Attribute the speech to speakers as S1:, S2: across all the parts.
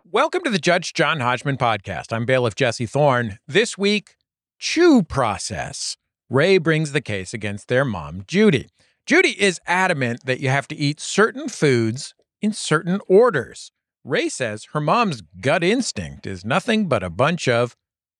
S1: Welcome to the Judge John Hodgman podcast. I'm bailiff Jesse Thorne. This week, chew process. Ray brings the case against their mom, Judy. Judy is adamant that you have to eat certain foods in certain orders. Ray says her mom's gut instinct is nothing but a bunch of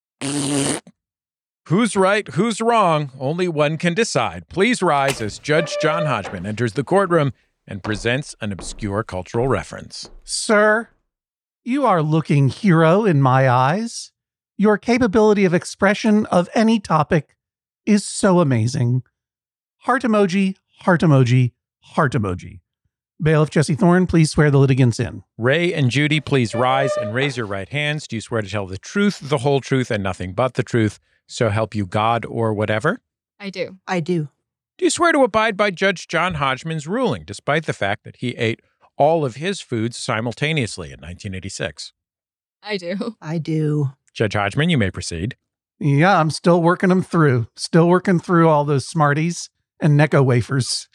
S1: who's right, who's wrong, only one can decide. Please rise as Judge John Hodgman enters the courtroom and presents an obscure cultural reference.
S2: Sir, you are looking hero in my eyes. Your capability of expression of any topic is so amazing. Heart emoji, heart emoji, heart emoji. Bailiff Jesse Thorne, please swear the litigants in.
S1: Ray and Judy, please rise and raise your right hands. Do you swear to tell the truth, the whole truth, and nothing but the truth, so help you God or whatever?
S3: I do.
S4: I do.
S1: Do you swear to abide by Judge John Hodgman's ruling, despite the fact that he ate all of his foods simultaneously in 1986?
S3: I do.
S4: I do.
S1: Judge Hodgman, you may proceed.
S2: Yeah, I'm still working them through. Still working through all those Smarties and Necco wafers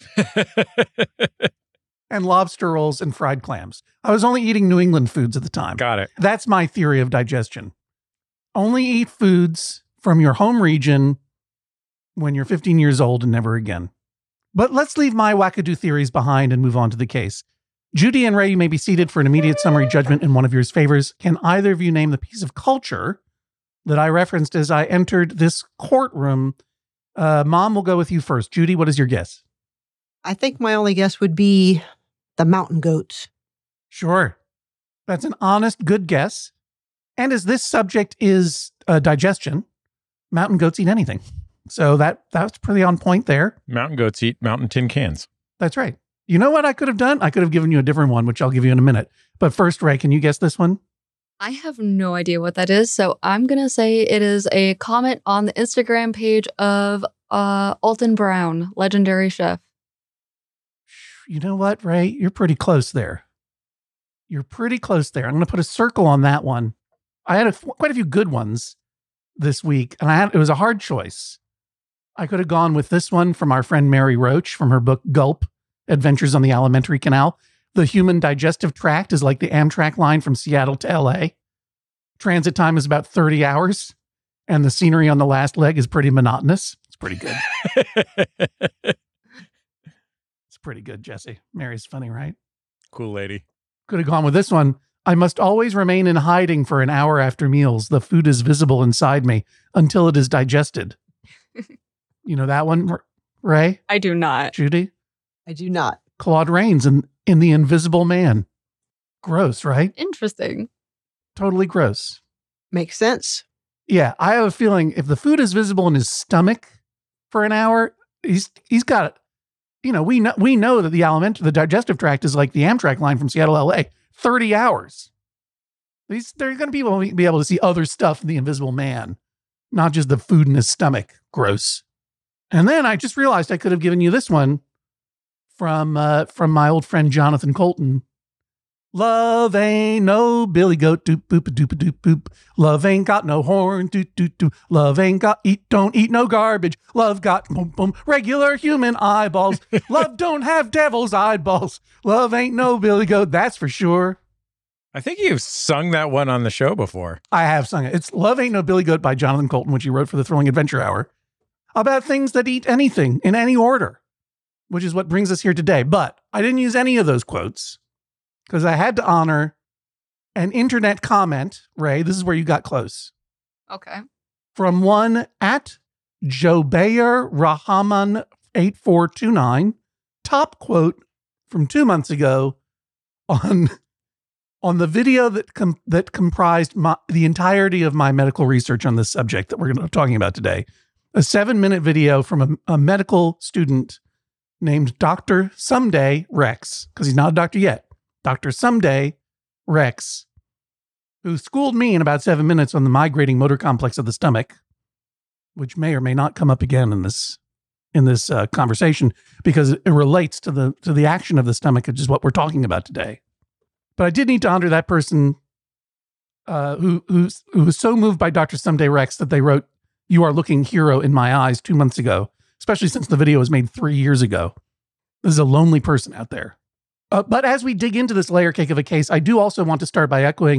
S2: and lobster rolls and fried clams. I was only eating New England foods at the time.
S1: Got it.
S2: That's my theory of digestion. Only eat foods from your home region when you're 15 years old and never again. But let's leave my wackadoo theories behind and move on to the case. Judy and Ray, you may be seated for an immediate summary judgment in one of your favors. Can either of you name the piece of culture that I referenced as I entered this courtroom? Mom, will go with you first. Judy, what is your guess?
S4: I think my only guess would be the mountain goats.
S2: Sure. That's an honest, good guess. And as this subject is digestion, mountain goats eat anything. So that's pretty on point there.
S1: Mountain goats eat mountain tin cans.
S2: That's right. You know what I could have done? I could have given you a different one, which I'll give you in a minute. But first, Ray, can you guess this one?
S3: I have no idea what that is, so I'm going to say it is a comment on the Instagram page of Alton Brown, legendary chef.
S2: You know what, Ray? You're pretty close there. You're pretty close there. I'm going to put a circle on that one. I had quite a few good ones this week, and it was a hard choice. I could have gone with this one from our friend Mary Roach from her book Gulp, Adventures on the Alimentary Canal. The human digestive tract is like the Amtrak line from Seattle to LA. Transit time is about 30 hours, and the scenery on the last leg is pretty monotonous. It's pretty good. It's pretty good, Jesse. Mary's funny, right?
S1: Cool lady.
S2: Could have gone with this one. I must always remain in hiding for an hour after meals. The food is visible inside me until it is digested. You know that one, Ray?
S3: I do not.
S2: Judy?
S4: I do not.
S2: Claude Rains in The Invisible Man. Gross, right?
S3: Interesting.
S2: Totally gross.
S4: Makes sense.
S2: Yeah, I have a feeling if the food is visible in his stomach for an hour, he's got it. You know, we know that the digestive tract is like the Amtrak line from Seattle to LA. 30 hours. They're going to be able to see other stuff in The Invisible Man, not just the food in his stomach. Gross. And then I just realized I could have given you this one from my old friend Jonathan Colton. Love ain't no billy goat, doop boop a doop a doop boop. Love ain't got no horn, doop doop doop. Love ain't got don't eat no garbage. Love got boom boom regular human eyeballs. Love don't have devil's eyeballs. Love ain't no billy goat, that's for sure.
S1: I think you've sung that one on the show before.
S2: I have sung it. It's Love Ain't No Billy Goat by Jonathan Colton, which he wrote for the Thrilling Adventure Hour, about things that eat anything in any order, which is what brings us here today. But I didn't use any of those quotes because I had to honor an internet comment, Ray. This is where you got close.
S3: Okay.
S2: From one at Jobayer Rahman 8429. Top quote from 2 months ago on the video that comprised the entirety of my medical research on this subject that we're going to be talking about today. A 7-minute video from a medical student named Dr. Someday Rex, because he's not a doctor yet. Dr. Someday Rex, who schooled me in about 7 minutes on the migrating motor complex of the stomach, which may or may not come up again in this conversation because it relates to the action of the stomach, which is what we're talking about today. But I did need to honor that person who was so moved by Dr. Someday Rex that they wrote, "You are looking hero in my eyes" 2 months ago, especially since the video was made 3 years ago. This is a lonely person out there. But as we dig into this layer cake of a case, I do also want to start by echoing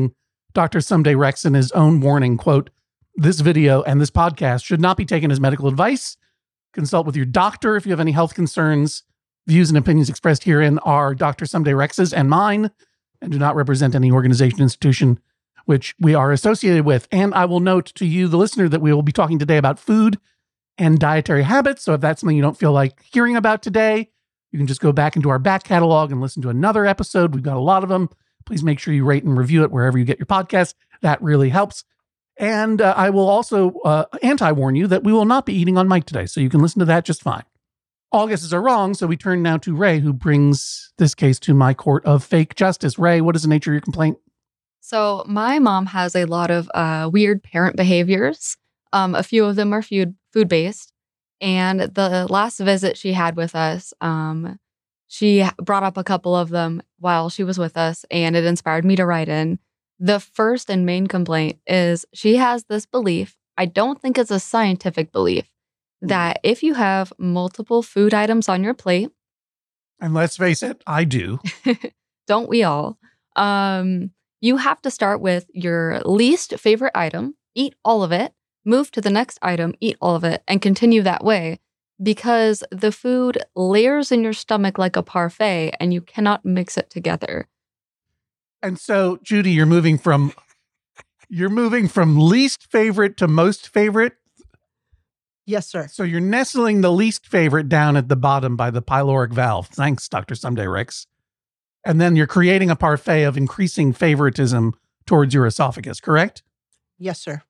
S2: Dr. Someday Rex in his own warning, quote, "This video and this podcast should not be taken as medical advice. Consult with your doctor if you have any health concerns. Views and opinions expressed herein are Dr. Someday Rex's and mine, and do not represent any organization, institution which we are associated with." And I will note to you, the listener, that we will be talking today about food and dietary habits. So if that's something you don't feel like hearing about today, you can just go back into our back catalog and listen to another episode. We've got a lot of them. Please make sure you rate and review it wherever you get your podcast. That really helps. And I will also anti-warn you that we will not be eating on mic today, so you can listen to that just fine. All guesses are wrong, so we turn now to Ray, who brings this case to my court of fake justice. Ray, what is the nature of your complaint?
S3: So my mom has a lot of weird parent behaviors. A few of them are food-based. And the last visit she had with us, she brought up a couple of them while she was with us, and it inspired me to write in. The first and main complaint is she has this belief, I don't think it's a scientific belief, that if you have multiple food items on your plate,
S2: and let's face it, I do.
S3: don't we all? You have to start with your least favorite item, eat all of it, move to the next item, eat all of it, and continue that way, because the food layers in your stomach like a parfait and you cannot mix it together.
S2: And so, Judy, you're moving from least favorite to most favorite.
S4: Yes, sir.
S2: So you're nestling the least favorite down at the bottom by the pyloric valve. Thanks, Dr. Someday Rex. And then you're creating a parfait of increasing favoritism towards your esophagus, correct?
S4: Yes, sir.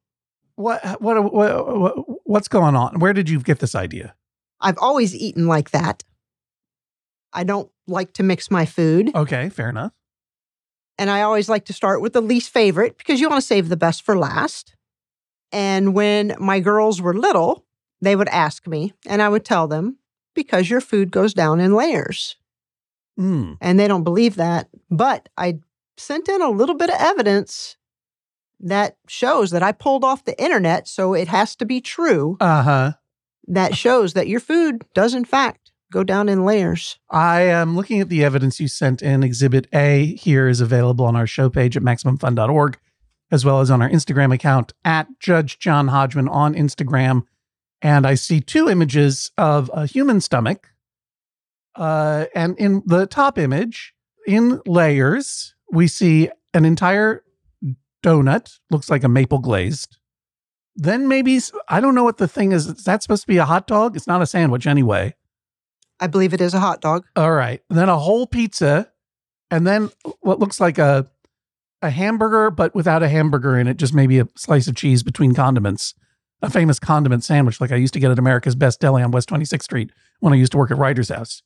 S2: What's going on? Where did you get this idea?
S4: I've always eaten like that. I don't like to mix my food.
S2: Okay, fair enough.
S4: And I always like to start with the least favorite because you want to save the best for last. And when my girls were little, they would ask me, and I would tell them, because your food goes down in layers.
S2: Mm.
S4: And they don't believe that. But I sent in a little bit of evidence that shows that I pulled off the internet, so it has to be true.
S2: Uh-huh.
S4: That shows that your food does, in fact, go down in layers.
S2: I am looking at the evidence you sent in. Exhibit A here is available on our show page at MaximumFun.org, as well as on our Instagram account at Judge John Hodgman on Instagram. And I see two images of a human stomach. And in the top image, in layers, we see an entire donut, looks like a maple glazed. Then maybe, I don't know what the thing is. Is that supposed to be a hot dog? It's not a sandwich anyway.
S4: I believe it is a hot dog.
S2: All right. Then a whole pizza. And then what looks like a hamburger, but without a hamburger in it, just maybe a slice of cheese between condiments. A famous condiment sandwich like I used to get at America's Best Deli on West 26th Street when I used to work at Writer's House.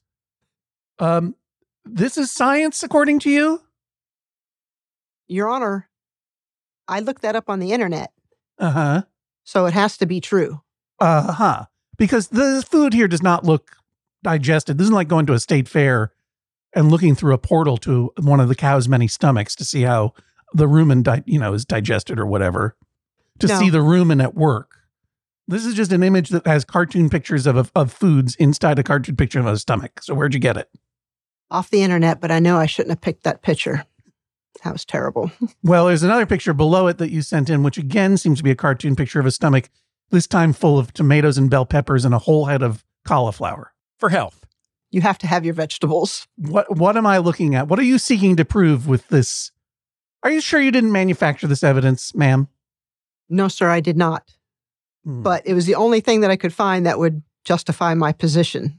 S2: This is science, according to you?
S4: Your Honor, I looked that up on the internet.
S2: Uh-huh.
S4: So it has to be true.
S2: Uh-huh. Because the food here does not look digested. This isn't like going to a state fair and looking through a portal to one of the cow's many stomachs to see how the rumen, is digested or whatever. To see the rumen at work. This is just an image that has cartoon pictures of foods inside a cartoon picture of a stomach. So where'd you get it?
S4: Off the internet, but I know I shouldn't have picked that picture. That was terrible.
S2: Well, there's another picture below it that you sent in, which again seems to be a cartoon picture of a stomach, this time full of tomatoes and bell peppers and a whole head of cauliflower.
S1: For health.
S4: You have to have your vegetables.
S2: What am I looking at? What are you seeking to prove with this? Are you sure you didn't manufacture this evidence, ma'am?
S4: No, sir, I did not. But it was the only thing that I could find that would justify my position.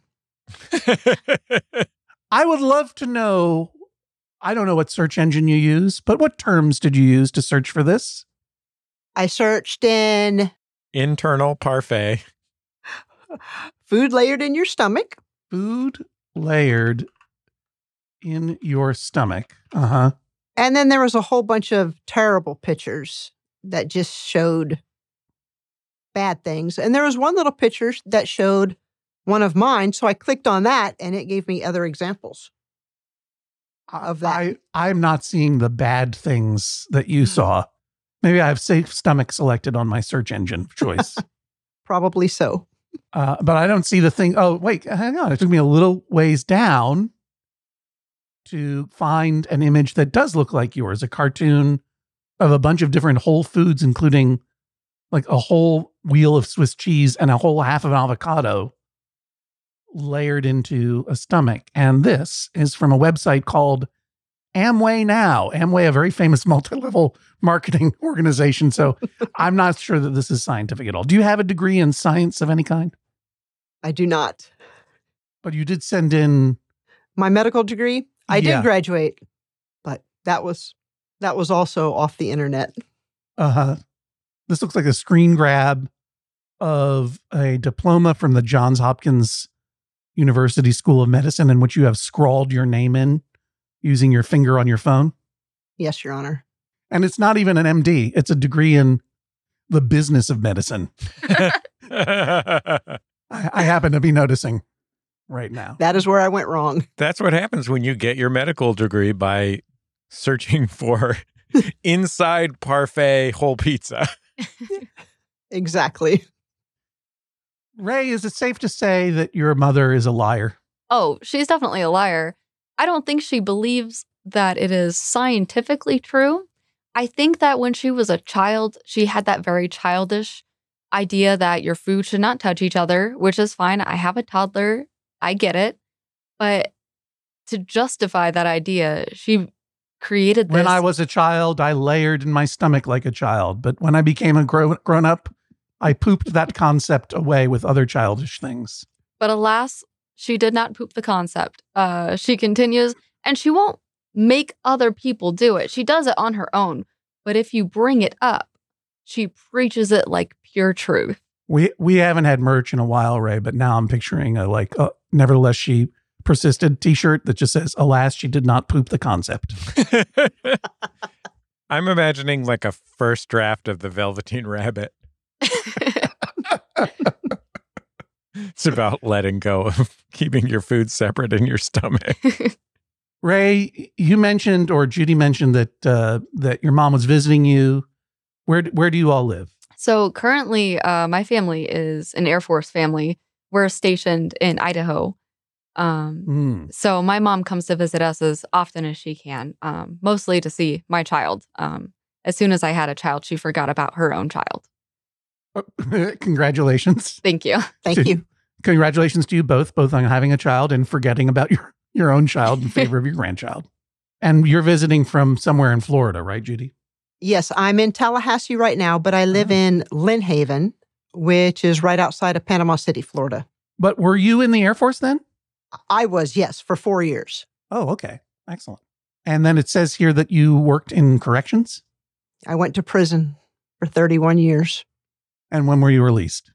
S2: I would love to know, I don't know what search engine you use, but what terms did you use to search for this?
S4: I searched in
S1: internal parfait.
S4: Food layered in your stomach.
S2: Food layered in your stomach. Uh-huh.
S4: And then there was a whole bunch of terrible pictures that just showed bad things. And there was one little picture that showed one of mine. So I clicked on that and it gave me other examples of that.
S2: I'm not seeing the bad things that you saw. Maybe I have safe stomach selected on my search engine choice.
S4: Probably so.
S2: But I don't see the thing. Oh, wait, hang on. It took me a little ways down to find an image that does look like yours, a cartoon of a bunch of different whole foods, including like a whole wheel of Swiss cheese and a whole half of avocado layered into a stomach. And this is from a website called Amway Now. Amway, a very famous multi-level marketing organization. So I'm not sure that this is scientific at all. Do you have a degree in science of any kind?
S4: I do not.
S2: But you did send in
S4: My medical degree, I
S2: Yeah.
S4: did graduate, but that was also off the internet.
S2: this looks like a screen grab of a diploma from the Johns Hopkins University School of Medicine in which you have scrawled your name in using your finger on your phone.
S4: Yes, Your Honor.
S2: And it's not even an MD. It's a degree in the business of medicine. I happen to be noticing right now.
S4: That is where I went wrong.
S1: That's what happens when you get your medical degree by searching for inside parfait whole pizza.
S4: Exactly.
S2: Ray, is it safe to say that your mother is a liar?
S3: Oh, she's definitely a liar. I don't think she believes that it is scientifically true. I think that when she was a child, she had that very childish idea that your food should not touch each other, which is fine. I have a toddler. I get it. But to justify that idea, she created this.
S2: When I was a child, I layered in my stomach like a child. But when I became a grown up, I pooped that concept away with other childish things.
S3: But alas, she did not poop the concept. She continues, and she won't make other people do it. She does it on her own. But if you bring it up, she preaches it like pure truth.
S2: We haven't had merch in a while, Ray, but now I'm picturing a nevertheless she persisted t-shirt that just says, alas, she did not poop the concept.
S1: I'm imagining like a first draft of the Velveteen Rabbit. It's about letting go of keeping your food separate in your stomach.
S2: Ray, you mentioned, or Judy mentioned that your mom was visiting you. Where do you all live?
S3: So currently, my family is an Air Force family. We're stationed in Idaho. So my mom comes to visit us as often as she can, mostly to see my child. As soon as I had a child, she forgot about her own child.
S2: Congratulations.
S3: Thank you.
S4: Thank you.
S2: Congratulations to you both on having a child and forgetting about your own child in favor of your grandchild. And you're visiting from somewhere in Florida, right, Judy?
S4: Yes, I'm in Tallahassee right now, but I live in Lynn Haven, which is right outside of Panama City, Florida.
S2: But were you in the Air Force then?
S4: I was, yes, for 4 years.
S2: Oh, okay. Excellent. And then it says here that you worked in corrections?
S4: I went to prison for 31 years.
S2: And when were you released?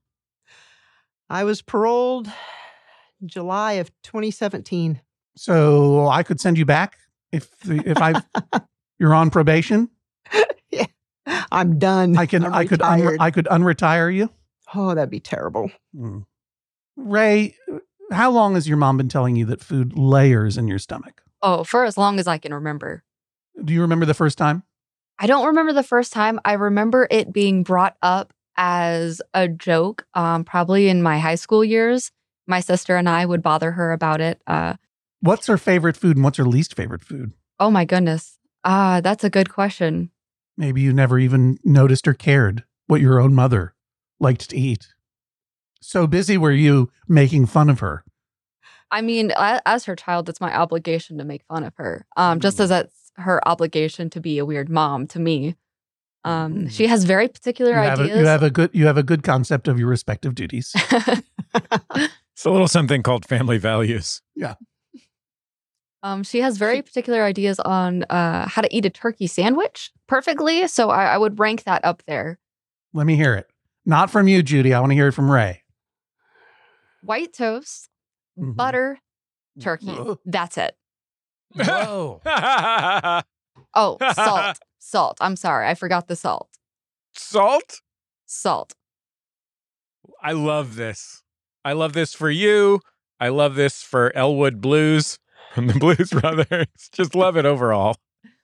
S4: I was paroled July of 2017.
S2: So I could send you back if you're on probation.
S4: Yeah, I'm done.
S2: I could unretire you.
S4: Oh, that'd be terrible.
S2: Ray, how long has your mom been telling you that food layers in your stomach?
S3: Oh, for as long as I can remember.
S2: Do you remember the first time?
S3: I don't remember the first time. I remember it being brought up as a joke, probably in my high school years. My sister and I would bother her about it.
S2: What's her favorite food and what's her least favorite food?
S3: Oh my goodness. That's a good question.
S2: Maybe you never even noticed or cared what your own mother liked to eat. So busy were you making fun of her?
S3: I mean, as her child, it's my obligation to make fun of her. Just as it's her obligation to be a weird mom to me. She has very particular ideas.
S2: You have a good concept of your respective duties.
S1: It's a little something called family values.
S2: Yeah.
S3: She has very particular ideas on how to eat a turkey sandwich perfectly. So I would rank that up there.
S2: Let me hear it. Not from you, Judy. I want to hear it from Ray.
S3: White toast, butter, turkey. That's it.
S1: Whoa.
S3: Oh, salt. Salt. I'm sorry. I forgot the salt.
S1: Salt?
S3: Salt.
S1: I love this. I love this for you. I love this for Elwood Blues from the Blues Brothers. Just love it overall.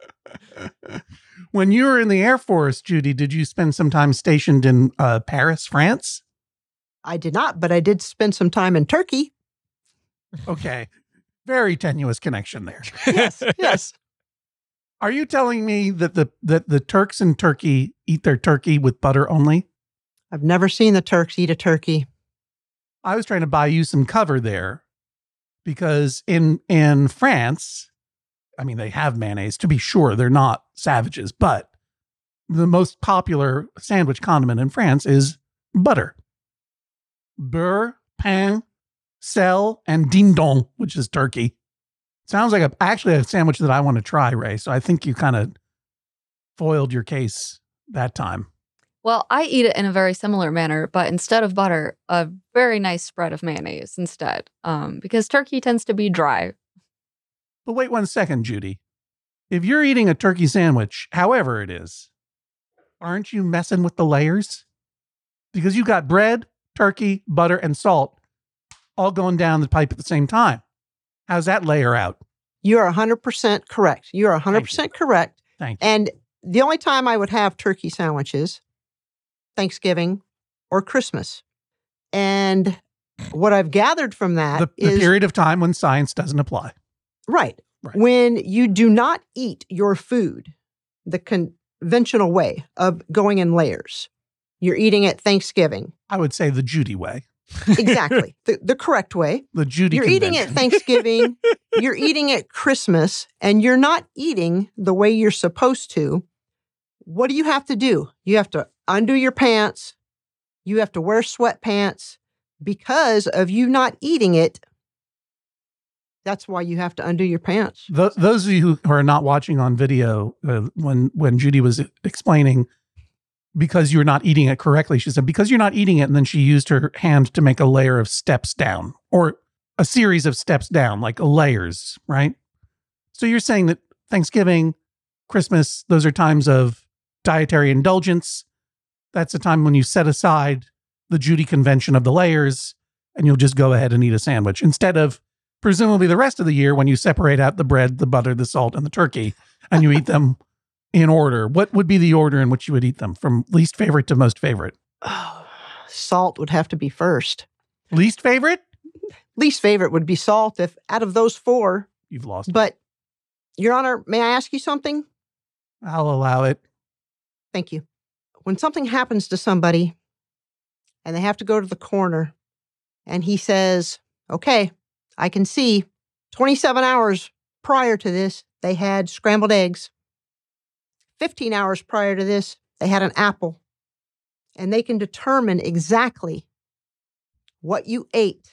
S2: When you were in the Air Force, Judy, did you spend some time stationed in Paris, France?
S4: I did not, but I did spend some time in Turkey.
S2: Okay. Very tenuous connection there.
S4: Yes, yes.
S2: Are you telling me that the Turks in Turkey eat their turkey with butter only?
S4: I've never seen the Turks eat a turkey.
S2: I was trying to buy you some cover there because in France, I mean, they have mayonnaise. To be sure, they're not savages, but the most popular sandwich condiment in France is butter. Beurre, pain, sel, and dindon, which is turkey. Sounds like actually a sandwich that I want to try, Ray. So I think you kind of foiled your case that time.
S3: Well, I eat it in a very similar manner, but instead of butter, a very nice spread of mayonnaise instead, because turkey tends to be dry.
S2: But wait 1 second, Judy. If you're eating a turkey sandwich, however it is, aren't you messing with the layers? Because you got bread, turkey, butter, and salt all going down the pipe at the same time. How's that layer out?
S4: You are 100% correct. You are 100% correct.
S2: Thank you.
S4: And the only time I would have turkey sandwiches, Thanksgiving or Christmas. And what I've gathered from that
S2: The period of time when science doesn't apply.
S4: Right.
S2: Right.
S4: When you do not eat your food the conventional way of going in layers, you're eating it Thanksgiving.
S2: I would say the Judy way.
S4: Exactly. The correct way.
S2: The Judy
S4: You're eating it
S2: convention.
S4: Thanksgiving, you're eating it Christmas, and you're not eating the way you're supposed to. What do you have to do? You have to undo your pants. You have to wear sweatpants because of you not eating it. That's why you have to undo your pants.
S2: Those of you who are not watching on video, when Judy was explaining, because you're not eating it correctly, she said, because you're not eating it, and then she used her hand to make a layer of steps down, or a series of steps down, like layers, right? So you're saying that Thanksgiving, Christmas, those are times of dietary indulgence. That's a time when you set aside the Judy convention of the layers, and you'll just go ahead and eat a sandwich instead of presumably the rest of the year when you separate out the bread, the butter, the salt, and the turkey, and you eat them in order. What would be the order in which you would eat them from least favorite to most favorite?
S4: Oh, salt would have to be first.
S2: Least favorite?
S4: Least favorite would be salt if out of those four.
S2: You've lost.
S4: But, Your Honor, may I ask you something?
S2: I'll allow it.
S4: Thank you. When something happens to somebody and they have to go to the coroner and he says, okay, I can see 27 hours prior to this, they had scrambled eggs. 15 hours prior to this, they had an apple. And they can determine exactly what you ate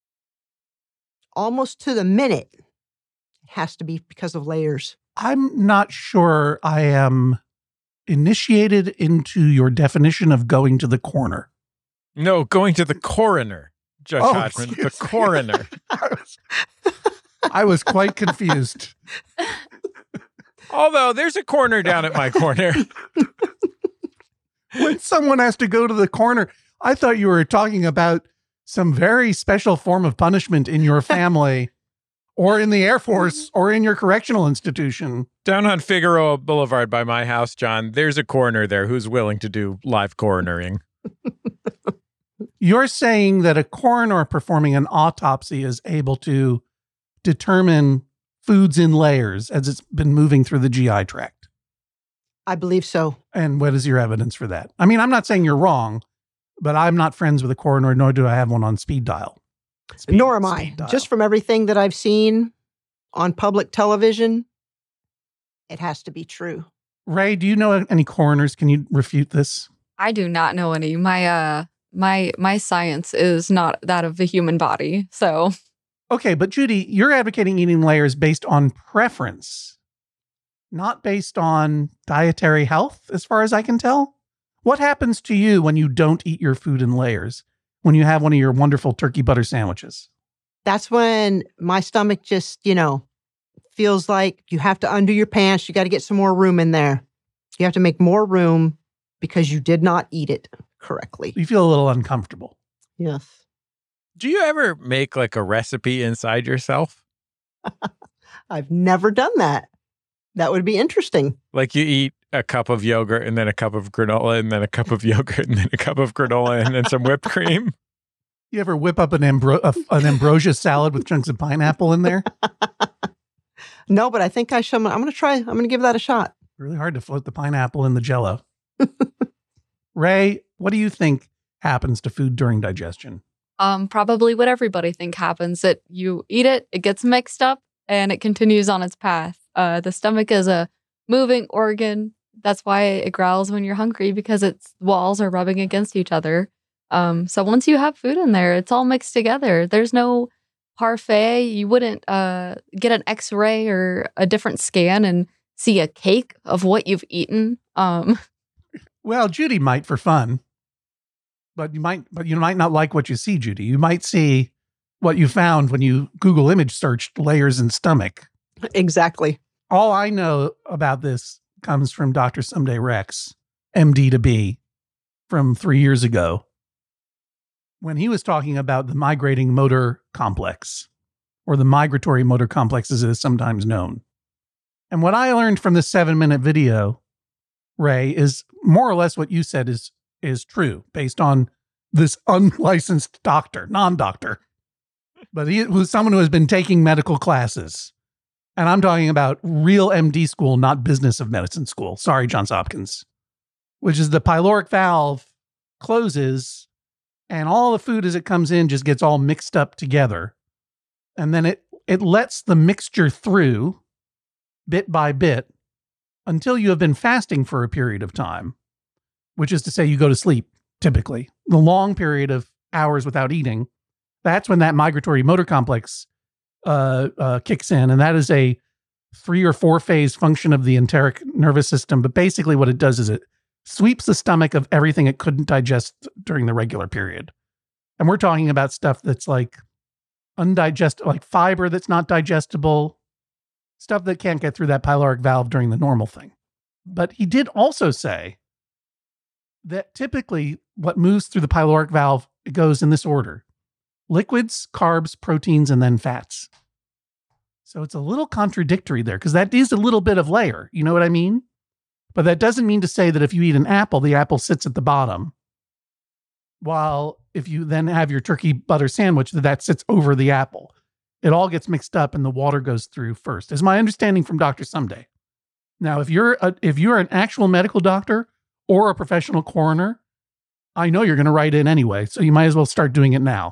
S4: almost to the minute. It has to be because of layers.
S2: I'm not sure I am initiated into your definition of going to the corner.
S1: No, going to the coroner, Judge Hodgman. The
S2: excuse me.
S1: coroner.
S2: I was quite confused.
S1: Although there's a corner down at my corner.
S2: When someone has to go to the corner, I thought you were talking about some very special form of punishment in your family or in the Air Force or in your correctional institution.
S1: Down on Figueroa Boulevard by my house, John, there's a coroner there who's willing to do live coronering.
S2: You're saying that a coroner performing an autopsy is able to determine foods in layers as it's been moving through the GI tract.
S4: I believe so.
S2: And what is your evidence for that? I mean, I'm not saying you're wrong, but I'm not friends with a coroner, nor do I have one on speed dial.
S4: Nor am I.
S2: Speed dial.
S4: Just from everything that I've seen on public television, it has to be true.
S2: Ray, do you know any coroners? Can you refute this?
S3: I do not know any. My science is not that of the human body. So
S2: Okay, but Judy, you're advocating eating layers based on preference, not based on dietary health, as far as I can tell. What happens to you when you don't eat your food in layers, when you have one of your wonderful turkey butter sandwiches?
S4: That's when my stomach just, feels like you have to undo your pants. You got to get some more room in there. You have to make more room because you did not eat it correctly.
S2: You feel a little uncomfortable.
S4: Yes.
S1: Do you ever make like a recipe inside yourself?
S4: I've never done that. That would be interesting.
S1: Like you eat a cup of yogurt and then a cup of granola and then a cup of yogurt and then a cup of granola and then some whipped cream?
S2: You ever whip up an ambrosia salad with chunks of pineapple in there?
S4: No, but I think I'm going to try. I'm going to give that a shot.
S2: Really hard to float the pineapple in the Jell-O. Ray, what do you think happens to food during digestion?
S3: Probably what everybody think happens. That you eat it, it gets mixed up, and it continues on its path. The stomach is a moving organ. That's why it growls when you're hungry, because its walls are rubbing against each other. So once you have food in there, it's all mixed together. There's no parfait. You wouldn't get an X-ray or a different scan and see a cake of what you've eaten.
S2: Well, Judy might for fun, but you might not like what you see, Judy. You might see what you found when you Google image searched layers in stomach.
S4: Exactly.
S2: All I know about this comes from Dr. Someday Rex, MD to be, from 3 years ago, when he was talking about the migrating motor complex, or the migratory motor complex as it is sometimes known. And what I learned from this 7-minute video, Ray, is more or less what you said is true, based on this unlicensed doctor, non-doctor. But he was someone who has been taking medical classes. And I'm talking about real MD school, not business of medicine school. Sorry, Johns Hopkins. Which is the pyloric valve closes and all the food as it comes in just gets all mixed up together. And then it lets the mixture through bit by bit until you have been fasting for a period of time, which is to say you go to sleep, typically. The long period of hours without eating, that's when that migratory motor complex kicks in. And that is a 3 or 4 phase function of the enteric nervous system. But basically what it does is it sweeps the stomach of everything it couldn't digest during the regular period. And we're talking about stuff that's like undigestible, like fiber that's not digestible, stuff that can't get through that pyloric valve during the normal thing. But he did also say that typically what moves through the pyloric valve, it goes in this order: liquids, carbs, proteins, and then fats. So it's a little contradictory there, because that is a little bit of layer. You know what I mean? But that doesn't mean to say that if you eat an apple, the apple sits at the bottom. While if you then have your turkey butter sandwich, that sits over the apple. It all gets mixed up and the water goes through first, is my understanding from Dr. Someday. Now, if you're an actual medical doctor or a professional coroner, I know you're going to write in anyway, so you might as well start doing it now.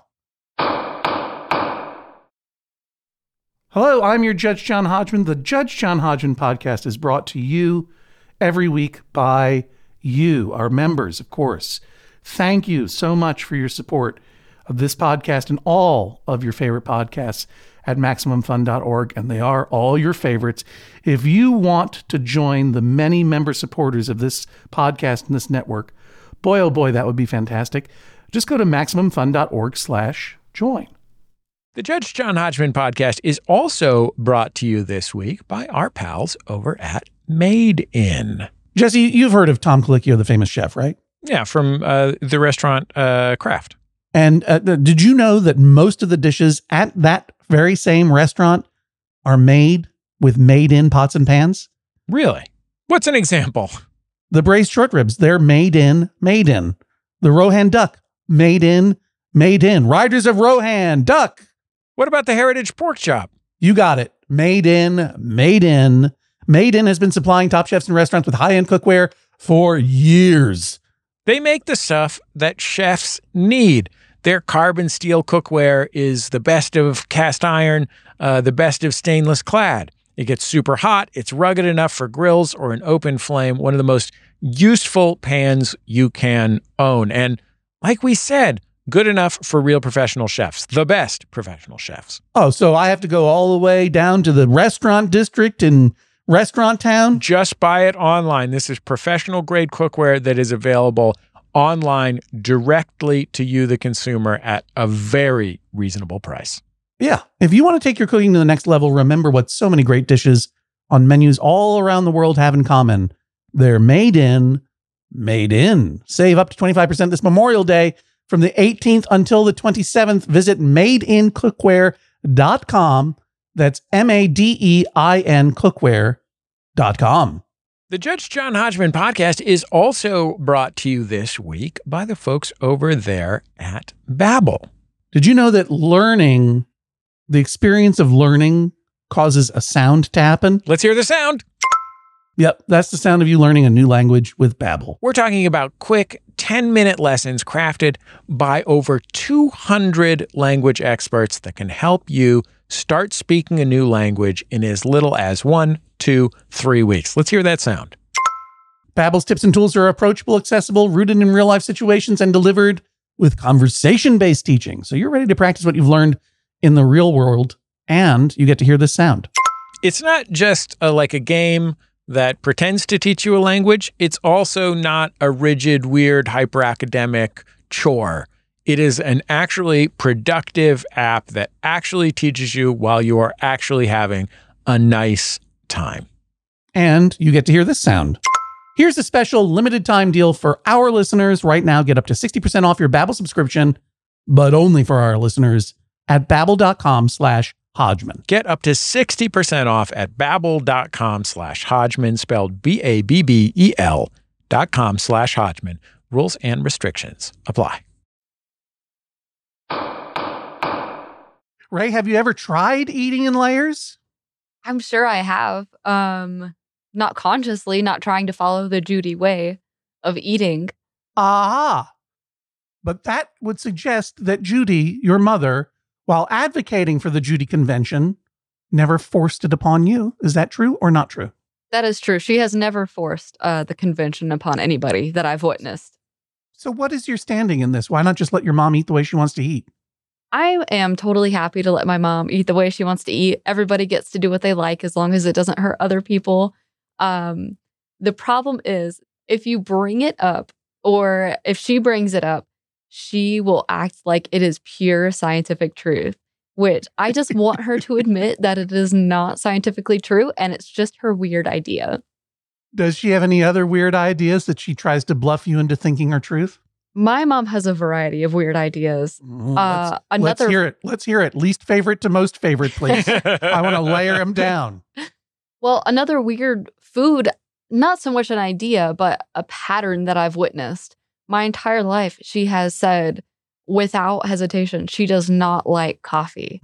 S2: Hello, I'm your Judge John Hodgman. The Judge John Hodgman podcast is brought to you every week by you, our members, of course. Thank you so much for your support of this podcast and all of your favorite podcasts at MaximumFun.org, and they are all your favorites. If you want to join the many member supporters of this podcast and this network, boy, oh boy, that would be fantastic. Just go to MaximumFun.org/join.
S1: The Judge John Hodgman podcast is also brought to you this week by our pals over at Made In.
S2: Jesse, you've heard of Tom Colicchio, the famous chef, right?
S1: Yeah, from the restaurant Kraft.
S2: And did you know that most of the dishes at that very same restaurant are made with Made In pots and pans?
S1: Really? What's an example?
S2: The braised short ribs, they're made in. The Rohan duck, made in. Riders of Rohan, duck.
S1: What about the Heritage pork chop?
S2: You got it. Made in. Made In has been supplying Top Chefs and restaurants with high-end cookware for years.
S1: They make the stuff that chefs need. Their carbon steel cookware is the best of cast iron, the best of stainless clad. It gets super hot. It's rugged enough for grills or an open flame. One of the most useful pans you can own. And like we said, good enough for real professional chefs, the best professional chefs.
S2: Oh, so I have to go all the way down to the restaurant district in Restaurant Town?
S1: Just buy it online. This is professional grade cookware that is available online directly to you, the consumer, at a very reasonable price.
S2: Yeah. If you want to take your cooking to the next level, remember what so many great dishes on menus all around the world have in common. They're made in. Save up to 25% this Memorial Day. From the 18th until the 27th, visit madeincookware.com. That's MADEIN cookware.com.
S1: The Judge John Hodgman podcast is also brought to you this week by the folks over there at Babbel.
S2: Did you know that the experience of learning causes a sound to happen.
S1: Let's hear the sound.
S2: Yep, that's the sound of you learning a new language with Babbel.
S1: We're talking about quick 10-minute lessons crafted by over 200 language experts that can help you start speaking a new language in as little as 1, 2, 3 weeks. Let's hear that sound.
S2: Babbel's tips and tools are approachable, accessible, rooted in real-life situations, and delivered with conversation-based teaching. So you're ready to practice what you've learned in the real world, and you get to hear this sound.
S1: It's not just like a game that pretends to teach you a language. It's also not a rigid, weird, hyper-academic chore. It is an actually productive app that actually teaches you while you are actually having a nice time.
S2: And you get to hear this sound. Here's a special limited time deal for our listeners. Right now, get up to 60% off your Babbel subscription, but only for our listeners at babbel.com/Hodgman.
S1: Get up to 60% off at babbel.com/Hodgman, spelled BABBEL.com/Hodgman. Rules and restrictions apply.
S2: Ray, have you ever tried eating in layers?
S3: I'm sure I have. Not consciously, not trying to follow the Judy way of eating.
S2: Ah, but that would suggest that Judy, your mother, while advocating for the Judy Convention, never forced it upon you. Is that true or not true?
S3: That is true. She has never forced the convention upon anybody that I've witnessed.
S2: So what is your standing in this? Why not just let your mom eat the way she wants to eat?
S3: I am totally happy to let my mom eat the way she wants to eat. Everybody gets to do what they like as long as it doesn't hurt other people. The problem is if you bring it up or if she brings it up, she will act like it is pure scientific truth, which I just want her to admit that it is not scientifically true and it's just her weird idea.
S2: Does she have any other weird ideas that she tries to bluff you into thinking are truth?
S3: My mom has a variety of weird ideas.
S2: Let's hear it. Let's hear it. Least favorite to most favorite, please. I want to layer them down.
S3: Well, another weird food, not so much an idea, but a pattern that I've witnessed. My entire life, she has said without hesitation, she does not like coffee.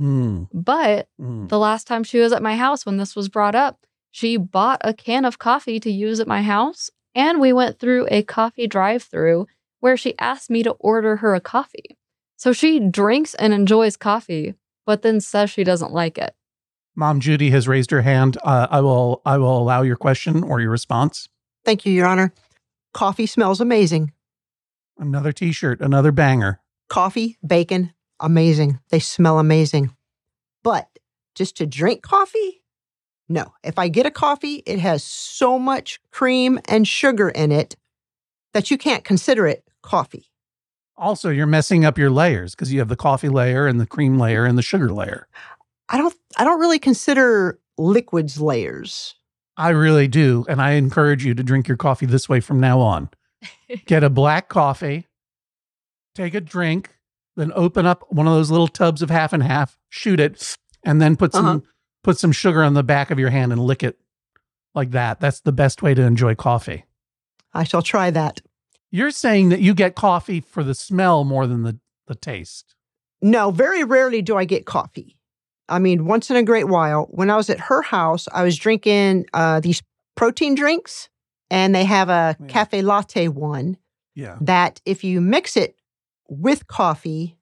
S3: But the last time she was at my house when this was brought up, she bought a can of coffee to use at my house. And we went through a coffee drive-through where she asked me to order her a coffee. So she drinks and enjoys coffee, but then says she doesn't like it.
S2: Mom Judy has raised her hand. I will allow your question or your response.
S4: Thank you, Your Honor. Coffee smells amazing.
S2: Another t-shirt, another banger.
S4: Coffee, bacon, amazing. They smell amazing. But just to drink coffee? No. If I get a coffee, it has so much cream and sugar in it that you can't consider it coffee.
S2: Also, you're messing up your layers because you have the coffee layer and the cream layer and the sugar layer.
S4: I don't really consider liquids layers.
S2: I really do. And I encourage you to drink your coffee this way from now on. Get a black coffee, take a drink, then open up one of those little tubs of half and half, shoot it, and then put some sugar on the back of your hand and lick it like that. That's the best way to enjoy coffee.
S4: I shall try that.
S2: You're saying that you get coffee for the smell more than the taste.
S4: No, very rarely do I get coffee. I mean, once in a great while. When I was at her house, I was drinking these protein drinks, and they have a cafe latte one that if you mix it with coffee,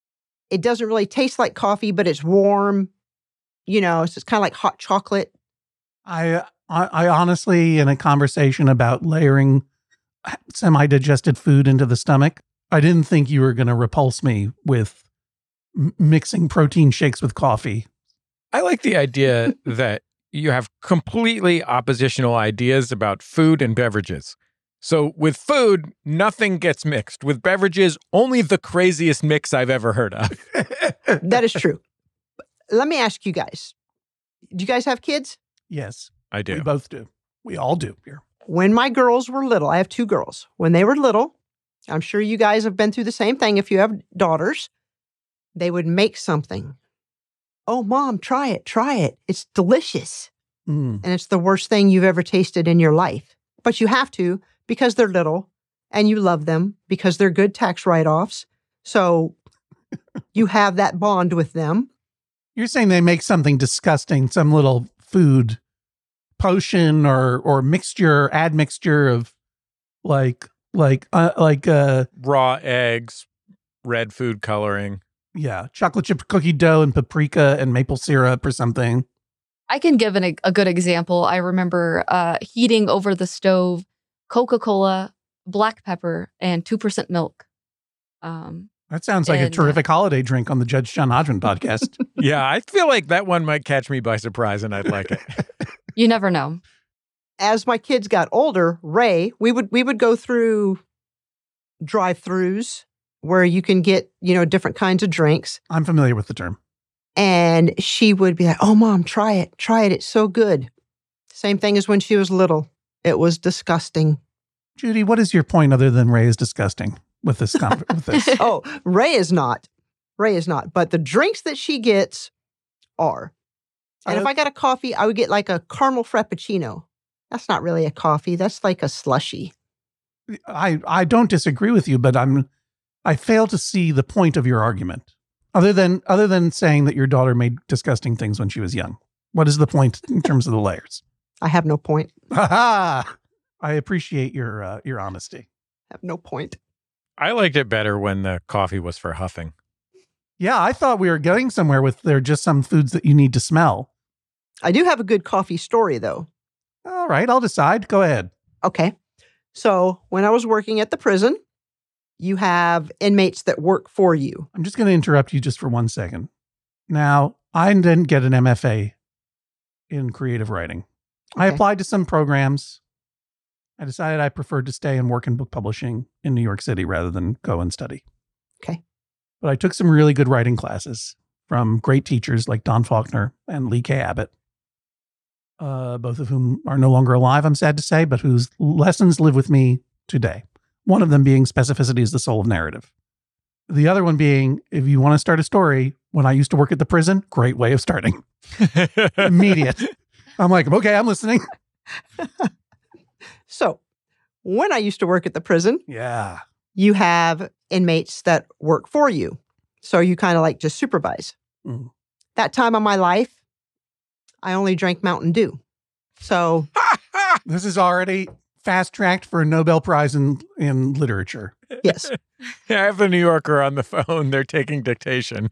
S4: it doesn't really taste like coffee, but it's warm. You know, it's kind of like hot chocolate.
S2: I honestly, in a conversation about layering semi-digested food into the stomach, I didn't think you were going to repulse me with mixing protein shakes with coffee.
S1: I like the idea that you have completely oppositional ideas about food and beverages. So with food, nothing gets mixed. With beverages, only the craziest mix I've ever heard of.
S4: That is true. Let me ask you guys, do you guys have kids?
S2: Yes.
S1: I do.
S2: We both do. We all do here.
S4: When my girls were little, I have two girls. When they were little, I'm sure you guys have been through the same thing if you have daughters. They would make something. Oh, Mom, try it. Try it. It's delicious. And it's the worst thing you've ever tasted in your life. But you have to because they're little and you love them because they're good tax write-offs. So you have that bond with them.
S2: You're saying they make something disgusting, some little food potion or mixture, admixture of like
S1: Raw eggs, red food coloring.
S2: yeah, chocolate chip cookie dough and paprika and maple syrup or something.
S3: I can give a good example. I remember heating over the stove Coca-Cola, black pepper, and 2% milk.
S2: That sounds like a
S3: And,
S2: terrific holiday drink on the Judge John Hodgman podcast.
S1: Yeah, I feel like that one might catch me by surprise and I'd like it.
S3: You never know.
S4: As my kids got older, Ray, we would go through drive-throughs where you can get, different kinds of drinks.
S2: I'm familiar with the term.
S4: And she would be like, "Oh, Mom, try it. It's so good." Same thing as when she was little. It was disgusting.
S2: Judy, what is your point other than Ray is disgusting with this? With this?
S4: Oh, Ray is not. But the drinks that she gets are. And if I got a coffee, I would get like a caramel frappuccino. That's not really a coffee. That's like a slushie.
S2: I don't disagree with you, but I fail to see the point of your argument. Other than saying that your daughter made disgusting things when she was young. What is the point in terms of the layers?
S4: I have no point.
S2: I appreciate your honesty.
S4: I have no point.
S1: I liked it better when the coffee was for huffing.
S2: Yeah, I thought we were going somewhere with there are just some foods that you need to smell.
S4: I do have a good coffee story, though.
S2: All right, I'll decide. Go ahead.
S4: Okay. So when I was working at the prison, you have inmates that work for you.
S2: I'm just going to interrupt you just for 1 second. Now, I didn't get an MFA in creative writing. I
S4: Okay.
S2: applied to some programs. I decided I preferred to stay and work in book publishing in New York City rather than go and study.
S4: Okay.
S2: But I took some really good writing classes from great teachers like Don Faulkner and Lee K. Abbott, both of whom are no longer alive, I'm sad to say, but whose lessons live with me today. One of them being specificity is the soul of narrative. The other one being, if you want to start a story, when I used to work at the prison, great way of starting. Immediate. I'm like, okay, I'm listening.
S4: So when I used to work at the prison,
S2: Yeah.
S4: you have inmates that work for you. So you kind of like just supervise.
S2: Mm.
S4: That time of my life, I only drank Mountain Dew. So
S2: This is already fast-tracked for a Nobel Prize in literature.
S4: yes,
S1: I have the New Yorker on the phone. They're taking dictation.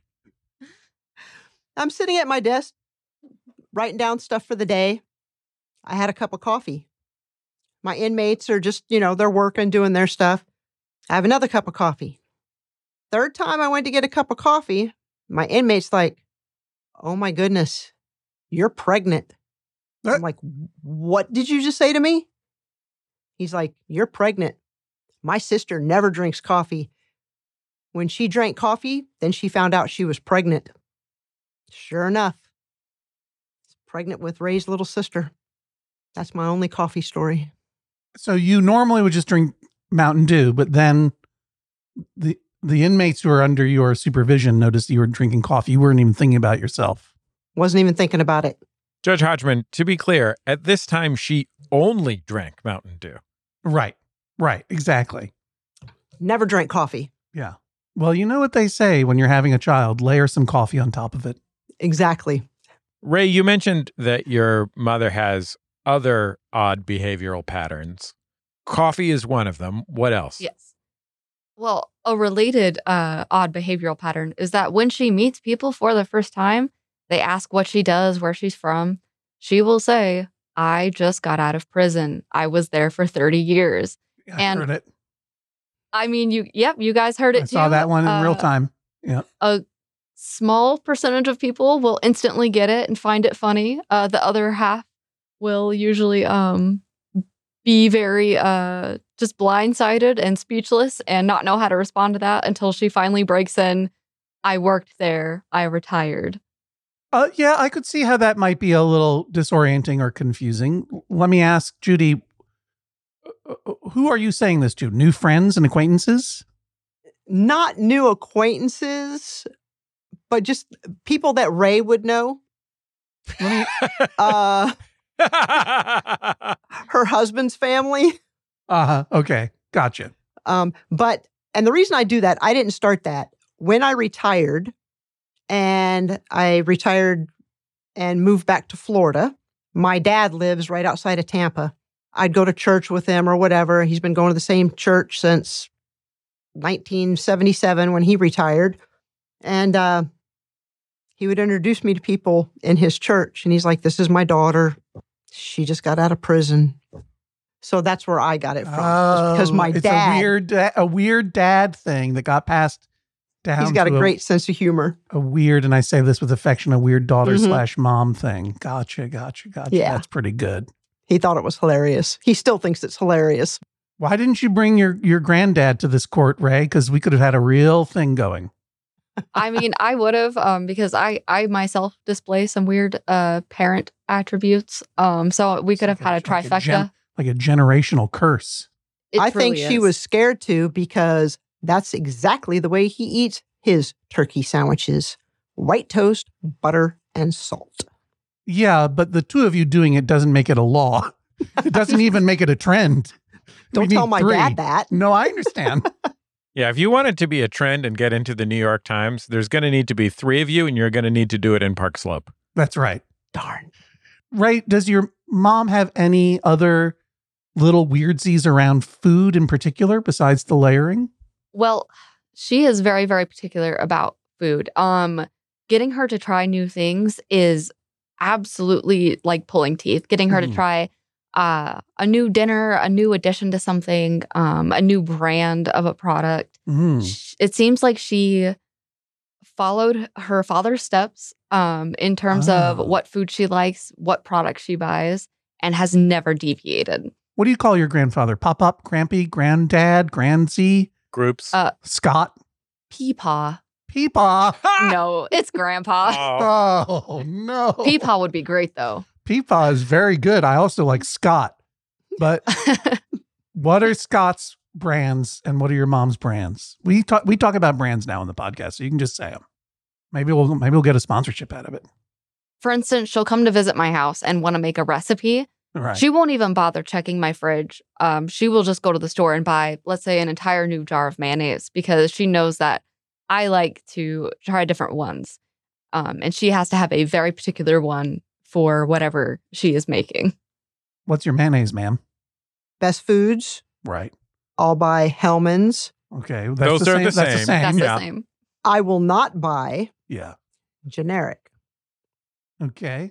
S4: I'm sitting at my desk, writing down stuff for the day. I had a cup of coffee. My inmates are just, they're working, doing their stuff. I have another cup of coffee. Third time I went to get a cup of coffee, my inmate's like, "Oh my goodness, you're pregnant." I'm like, "What did you just say to me?" He's like, "You're pregnant. My sister never drinks coffee. When she drank coffee, then she found out she was pregnant." Sure enough, pregnant with Ray's little sister. That's my only coffee story.
S2: So you normally would just drink Mountain Dew, but then the inmates who are under your supervision noticed you were drinking coffee. You weren't even thinking about yourself.
S4: Wasn't even thinking about it.
S1: Judge Hodgman, to be clear, at this time, she only drank Mountain Dew.
S2: Right. Exactly.
S4: Never drank coffee.
S2: Yeah. Well, you know what they say when you're having a child, layer some coffee on top of it.
S4: Exactly.
S1: Ray, you mentioned that your mother has other odd behavioral patterns. Coffee is one of them. What else?
S3: Yes. Well, a related odd behavioral pattern is that when she meets people for the first time, they ask what she does, where she's from. She will say, "I just got out of prison. I was there for 30 years.
S2: I
S3: And
S2: heard it.
S3: I mean, you guys heard it
S2: I
S3: too.
S2: saw that one in real time. Yeah.
S3: A small percentage of people will instantly get it and find it funny. The other half will usually be very just blindsided and speechless and not know how to respond to that until she finally breaks in. "I worked there. I retired."
S2: Yeah, I could see how that might be a little disorienting or confusing. Let me ask Judy, who are you saying this to? New friends and acquaintances?
S4: Not new acquaintances, but just people that Ray would know. Uh, her husband's family.
S2: Okay. Gotcha.
S4: And the reason I do that, I didn't start that. When I retired, and I retired and moved back to Florida. My dad lives right outside of Tampa. I'd go to church with him or whatever. He's been going to the same church since 1977 when he retired. And he would introduce me to people in his church. And he's like, this is my daughter. She just got out of prison. So that's where I got it from. Because my
S2: it's
S4: dad.
S2: a weird dad thing that got passed down.
S4: He's got a great sense of humor.
S2: A weird, and I say this with affection, a weird daughter
S4: Mhm.
S2: / mom thing. Gotcha.
S4: Yeah.
S2: That's pretty good.
S4: He thought it was hilarious. He still thinks it's hilarious.
S2: Why didn't you bring your granddad to this court, Ray? Because we could have had a real thing going.
S3: I mean, I would have because I myself display some weird parent attributes. So we could have had a trifecta.
S2: Like a generational curse.
S3: It
S4: I think
S3: truly
S4: she
S3: is.
S4: was scared too because that's exactly the way he eats his turkey sandwiches. White toast, butter, and salt.
S2: Yeah, but the two of you doing it doesn't make it a law. It doesn't even make it a trend.
S4: Don't
S2: We
S4: tell
S2: need
S4: my
S2: 3.
S4: dad that.
S2: No, I understand.
S1: Yeah, if you want it to be a trend and get into the New York Times, there's going to need to be 3 of you, and you're going to need to do it in Park Slope.
S2: That's right.
S4: Darn.
S2: Ray, does your mom have any other little weirdsies around food in particular besides the layering?
S3: Well, she is very, very particular about food. Getting her to try new things is absolutely like pulling teeth. Getting her to try a new dinner, a new addition to something, a new brand of a product. It seems like she followed her father's steps in terms of what food she likes, what products she buys, and has never deviated.
S2: What do you call your grandfather? Pop-up, Grampy, Granddad, Grandsy,
S1: Groups.
S2: Scott?
S3: Peepaw.
S2: Peepaw.
S3: No, it's Grandpa.
S2: Oh, no.
S3: Peepaw would be great, though.
S2: Peepaw is very good. I also like Scott. But what are Scott's brands and what are your mom's brands? We talk about brands now on the podcast, so you can just say them. Maybe we'll get a sponsorship out of it.
S3: For instance, she'll come to visit my house and want to make a recipe.
S2: Right.
S3: She won't even bother checking my fridge. She will just go to the store and buy, let's say, an entire new jar of mayonnaise because she knows that I like to try different ones. And she has to have a very particular one for whatever she is making.
S2: What's your mayonnaise, ma'am?
S4: Best Foods,
S2: Right.
S4: all by Hellman's.
S2: Okay.
S1: Those are the
S2: That's the
S1: same.
S2: same.
S3: That's
S1: Yeah.
S3: the same.
S4: I will not buy
S2: Yeah.
S4: generic.
S2: Okay.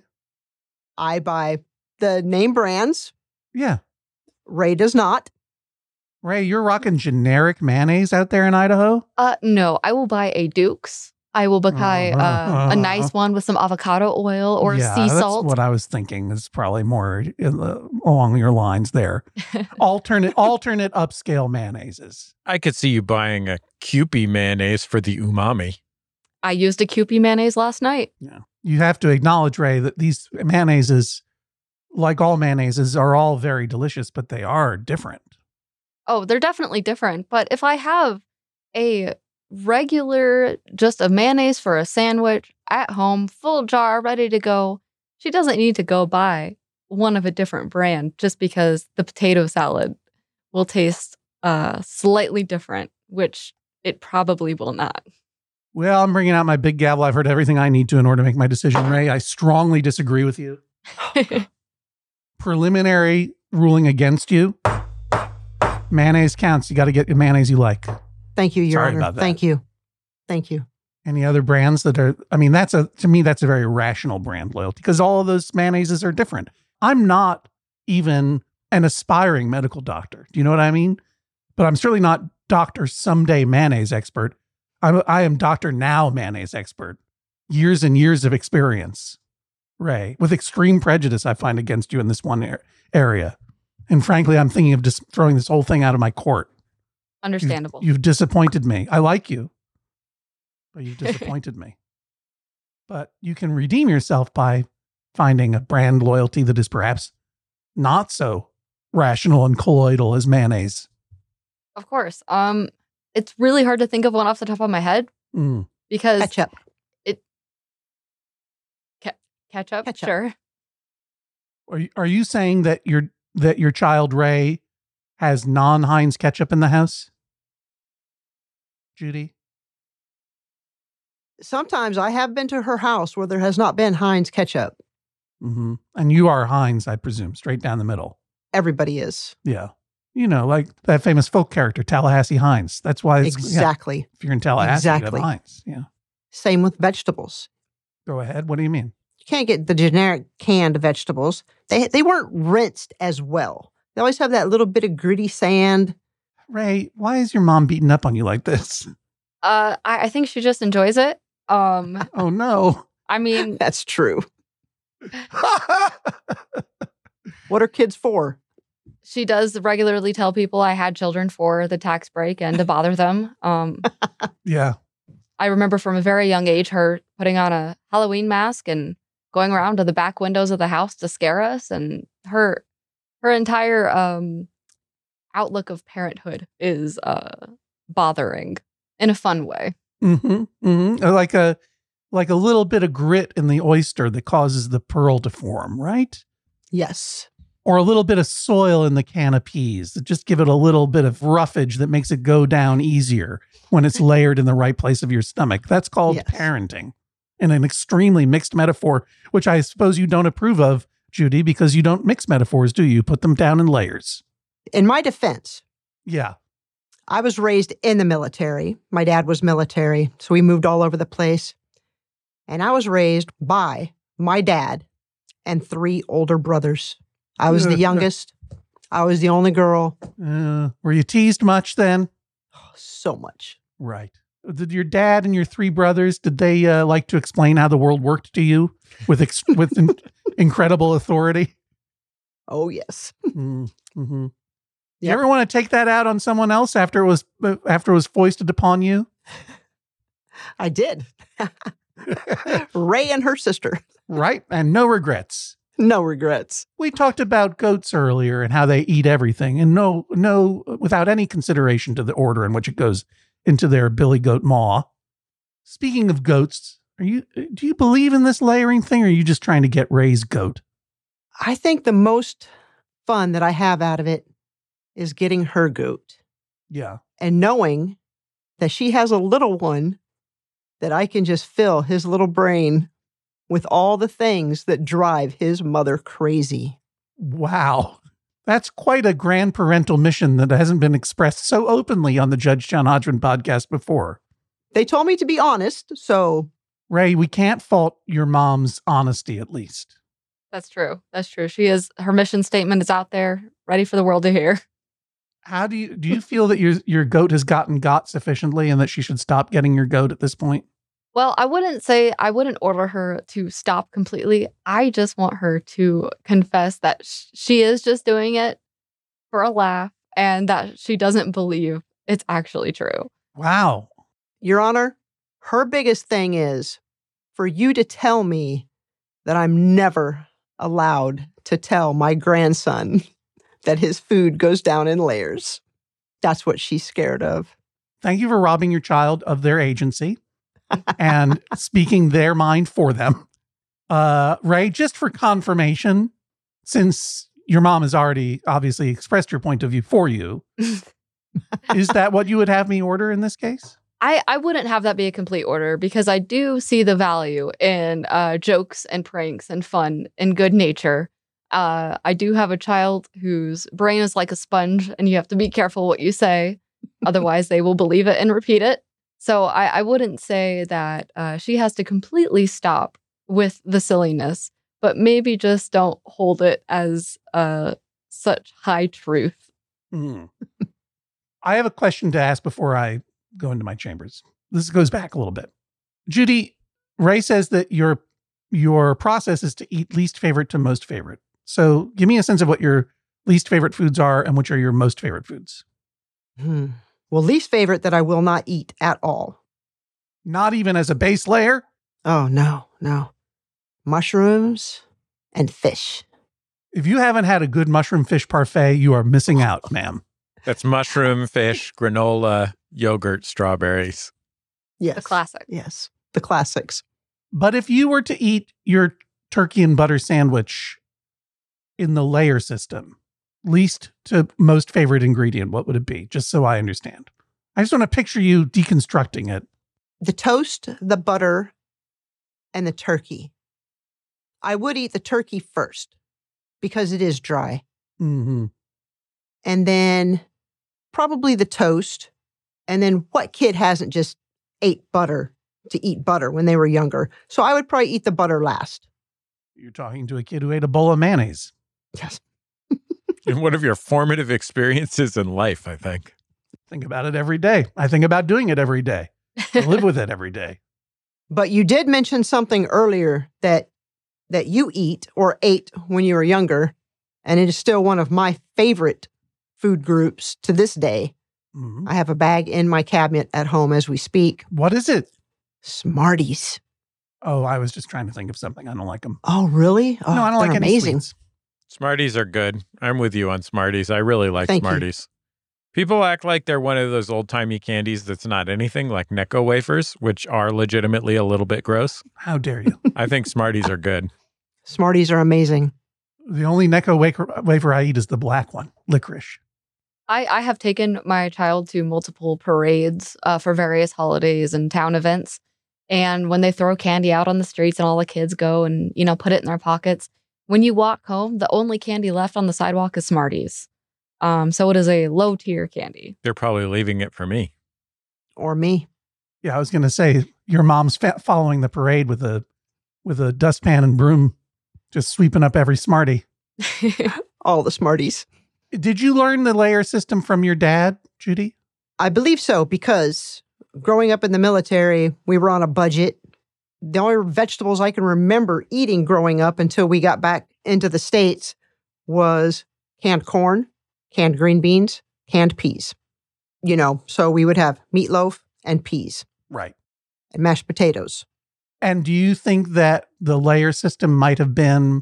S4: I buy the name brands.
S2: Yeah.
S4: Ray does not.
S2: Ray, you're rocking generic mayonnaise out there in Idaho?
S3: No, I will buy a Duke's. I will buy a nice one with some avocado oil or
S2: yeah,
S3: sea
S2: that's
S3: salt.
S2: what I was thinking. Is probably more along your lines there. alternate upscale mayonnaises.
S1: I could see you buying a Kewpie mayonnaise for the umami.
S3: I used a Kewpie mayonnaise last night.
S2: Yeah. You have to acknowledge, Ray, that these mayonnaises, like all mayonnaises, are all very delicious, but they are different.
S3: Oh, they're definitely different. But if I have a regular, just a mayonnaise for a sandwich at home, full jar, ready to go, she doesn't need to go buy one of a different brand just because the potato salad will taste slightly different, which it probably will not.
S2: Well, I'm bringing out my big gavel. I've heard everything I need to in order to make my decision, Ray. I strongly disagree with you. Preliminary ruling against you. Mayonnaise counts. You got to get the mayonnaise you like.
S4: Thank you, Your
S2: Sorry
S4: Honor.
S2: about that.
S4: Thank you. Thank you.
S2: Any other brands that are, I mean, to me, that's a very rational brand loyalty because all of those mayonnaises are different. I'm not even an aspiring medical doctor. Do you know what I mean? But I'm certainly not Dr. Someday mayonnaise expert. I am Dr. Now mayonnaise expert. Years and years of experience, Ray, with extreme prejudice I find against you in this one area. And frankly, I'm thinking of just throwing this whole thing out of my court.
S3: Understandable.
S2: You've disappointed me. I like you, but you've disappointed me. But you can redeem yourself by finding a brand loyalty that is perhaps not so rational and colloidal as mayonnaise.
S3: Of course. It's really hard to think of one off the top of my head because
S4: Ketchup.
S3: Ketchup,
S4: Ketchup.
S3: sure.
S2: Are you saying that your child Ray has non-Heinz ketchup in the house? Judy?
S4: Sometimes I have been to her house where there has not been Heinz ketchup.
S2: Mm-hmm. And you are Heinz, I presume, straight down the middle.
S4: Everybody is.
S2: Yeah. You know, like that famous folk character, Tallahassee Heinz. That's why it's
S4: Exactly.
S2: Yeah, if you're in Tallahassee, you
S4: Exactly.
S2: have Heinz. Yeah.
S4: Same with vegetables.
S2: Go ahead. What do you mean?
S4: You can't get the generic canned vegetables. They weren't rinsed as well. They always have that little bit of gritty sand.
S2: Ray, why is your mom beating up on you like this?
S3: I think she just enjoys it.
S2: Oh, no.
S3: I mean,
S4: That's true. What are kids for?
S3: she does regularly tell people I had children for the tax break and to bother them.
S2: Yeah.
S3: I remember from a very young age her putting on a Halloween mask and going around to the back windows of the house to scare us. And her entire outlook of parenthood is bothering in a fun way.
S2: Mm-hmm. Mm-hmm. Like a little bit of grit in the oyster that causes the pearl to form, right?
S4: Yes.
S2: Or a little bit of soil in the can of peas that just give it a little bit of roughage that makes it go down easier when it's layered in the right place of your stomach. That's called
S4: Yes.
S2: parenting in an extremely mixed metaphor, which I suppose you don't approve of, Judy, because you don't mix metaphors, do you? Put them down in layers.
S4: In my defense,
S2: Yeah.
S4: I was raised in the military. My dad was military, so we moved all over the place. And I was raised by my dad and 3 older brothers. I was the youngest. I was the only girl.
S2: Were you teased much then?
S4: Oh, so much.
S2: Right. Did your dad and your 3 brothers, did they like to explain how the world worked to you with incredible authority?
S4: Oh, yes.
S2: Mm-hmm. You
S4: Yep.
S2: ever want to take that out on someone else after it was foisted upon you?
S4: I did. Ray and her sister.
S2: Right. And no regrets.
S4: No regrets.
S2: We talked about goats earlier and how they eat everything and no, without any consideration to the order in which it goes into their billy goat maw. Speaking of goats, do you believe in this layering thing, or are you just trying to get Ray's goat?
S4: I think the most fun that I have out of it is getting her goat
S2: Yeah.
S4: and knowing that she has a little one that I can just fill his little brain with all the things that drive his mother crazy.
S2: Wow. That's quite a grand parental mission that hasn't been expressed so openly on the Judge John Hodgman podcast before.
S4: They told me to be honest, so
S2: Ray, we can't fault your mom's honesty, at least.
S3: That's true. That's true. Her mission statement is out there, ready for the world to hear.
S2: How do you feel that your goat has gotten got sufficiently and that she should stop getting your goat at this point?
S3: Well, I wouldn't order her to stop completely. I just want her to confess that she is just doing it for a laugh and that she doesn't believe it's actually true.
S2: Wow.
S4: Your Honor, her biggest thing is for you to tell me that I'm never allowed to tell my grandson that his food goes down in layers. That's what she's scared of.
S2: Thank you for robbing your child of their agency and speaking their mind for them. Ray, just for confirmation, since your mom has already obviously expressed your point of view for you, is that what you would have me order in this case?
S3: I wouldn't have that be a complete order because I do see the value in jokes and pranks and fun and good nature. I do have a child whose brain is like a sponge and you have to be careful what you say. Otherwise, they will believe it and repeat it. So I wouldn't say that she has to completely stop with the silliness, but maybe just don't hold it as such high truth.
S2: Mm. I have a question to ask before I go into my chambers. This goes back a little bit. Judy, Ray says that your process is to eat least favorite to most favorite. So give me a sense of what your least favorite foods are and which are your most favorite foods.
S4: Well, least favorite that I will not eat at all.
S2: Not even as a base layer?
S4: Oh, no. Mushrooms and fish.
S2: If you haven't had a good mushroom fish parfait, you are missing out, ma'am.
S1: That's mushroom, fish, granola, yogurt, strawberries.
S4: Yes.
S3: The classic.
S4: Yes. The classics.
S2: But if you were to eat your turkey and butter sandwich in the layer system, least to most favorite ingredient, what would it be? Just so I understand. I just want to picture you deconstructing it.
S4: the toast, the butter, and the turkey. I would eat the turkey first because it is dry.
S2: Mm-hmm.
S4: And then probably the toast. And then what kid hasn't just ate butter to eat butter when they were younger? So I would probably eat the butter last.
S2: You're talking to a kid who ate a bowl of mayonnaise.
S4: Yes.
S1: In one of your formative experiences in life, I think.
S2: Think about it every day. I think about doing it every day. I live with it every day.
S4: But you did mention something earlier that you eat or ate when you were younger, and it is still one of my favorite food groups to this day.
S2: Mm-hmm.
S4: I have a bag in my cabinet at home as we speak.
S2: What is it?
S4: Smarties.
S2: Oh, I was just trying to think of something. I don't like them.
S4: Oh, really? Oh,
S2: No, I don't
S4: they're
S2: like any
S4: amazing.
S2: sweets.
S1: Smarties are good. I'm with you on Smarties. I really like
S4: Thank you.
S1: Smarties. People act like they're one of those old-timey candies that's not anything, like Necco wafers, which are legitimately a little bit gross.
S2: How dare you?
S1: I think Smarties are good.
S4: Smarties are amazing.
S2: The only Necco wafer I eat is the black one, licorice.
S3: I have taken my child to multiple parades for various holidays and town events. And when they throw candy out on the streets and all the kids go and, put it in their pockets, when you walk home, the only candy left on the sidewalk is Smarties. So it is a low tier candy.
S1: They're probably leaving it for me.
S4: Or me.
S2: Yeah, I was going to say your mom's following the parade with a dustpan and broom, just sweeping up every Smartie.
S4: All the Smarties.
S2: Did you learn the layer system from your dad, Judy?
S4: I believe so, because growing up in the military, we were on a budget. The only vegetables I can remember eating growing up until we got back into the States was canned corn, canned green beans, canned peas. So we would have meatloaf and peas
S2: Right.
S4: and mashed potatoes.
S2: And do you think that the layer system might have been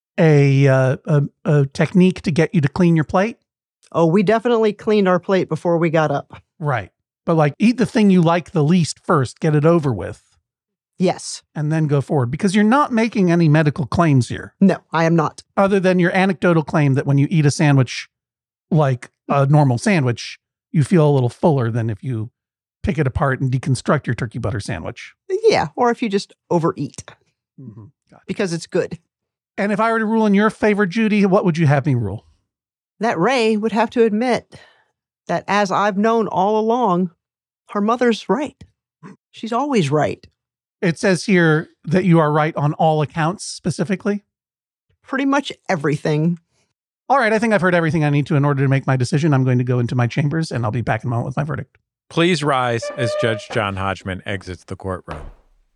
S2: a technique to get you to clean your plate?
S4: Oh, we definitely cleaned our plate before we got up.
S2: Right. But like eat the thing you like the least first, get it over with,
S4: Yes.
S2: and then go forward. Because you're not making any medical claims here,
S4: No, I am not.
S2: other than your anecdotal claim that when you eat a sandwich like a normal sandwich, you feel a little fuller than if you pick it apart and deconstruct your turkey butter sandwich.
S4: Yeah, or if you just overeat
S2: Mm-hmm. Gotcha.
S4: because it's good.
S2: And if I were to rule in your favor, Judy, what would you have me rule?
S4: That Ray would have to admit that, as I've known all along, her mother's right. She's always right.
S2: It says here that you are right on all accounts specifically.
S4: Pretty much everything.
S2: All right, I think I've heard everything I need to in order to make my decision. I'm going to go into my chambers and I'll be back in a moment with my verdict.
S1: Please rise as Judge John Hodgman exits the courtroom.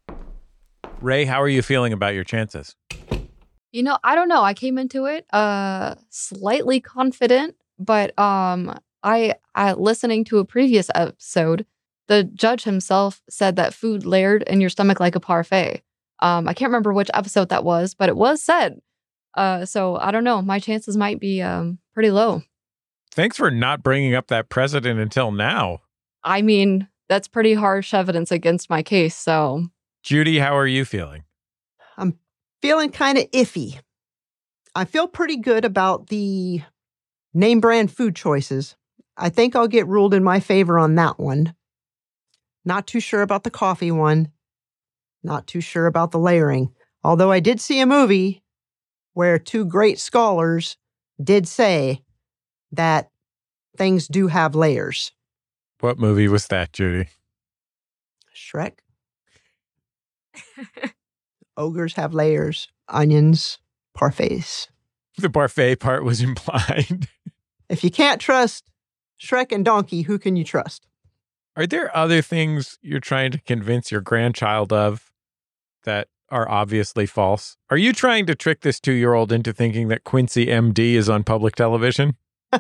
S1: Ray, how are you feeling about your chances?
S3: I don't know. I came into it slightly confident, but I listening to a previous episode, the judge himself said that food layered in your stomach like a parfait. I can't remember which episode that was, but it was said. So I don't know. My chances might be pretty low.
S1: Thanks for not bringing up that precedent until now.
S3: I mean, that's pretty harsh evidence against my case. So,
S1: Judy, how are you feeling?
S4: I'm feeling kind of iffy. I feel pretty good about the name brand food choices. I think I'll get ruled in my favor on that one. Not too sure about the coffee one. Not too sure about the layering. Although I did see a movie where two great scholars did say that things do have layers.
S1: What movie was that, Judy?
S4: Shrek. Ogres have layers, onions, parfaits.
S1: The parfait part was implied.
S4: If you can't trust Shrek and Donkey, who can you trust?
S1: Are there other things you're trying to convince your grandchild of that are obviously false? Are you trying to trick this 2-year-old into thinking that Quincy MD is on public television?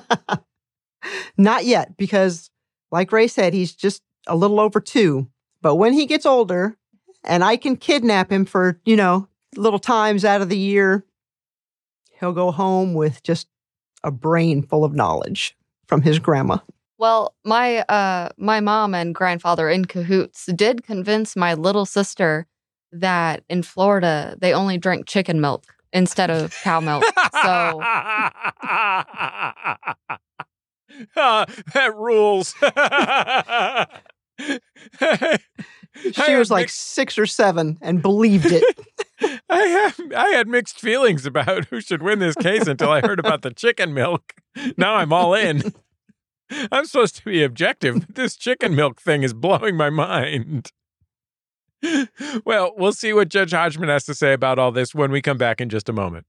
S4: Not yet, because like Ray said, he's just a little over 2. But when he gets older and I can kidnap him for, little times out of the year, he'll go home with just a brain full of knowledge from his grandma.
S3: well, my mom and grandfather in cahoots did convince my little sister that in Florida they only drink chicken milk instead of cow milk. So
S1: That rules.
S4: She was like 6 or 7 and believed it.
S1: I had mixed feelings about who should win this case until I heard about the chicken milk. Now I'm all in. I'm supposed to be objective, but this chicken milk thing is blowing my mind. Well, we'll see what Judge Hodgman has to say about all this when we come back in just a moment.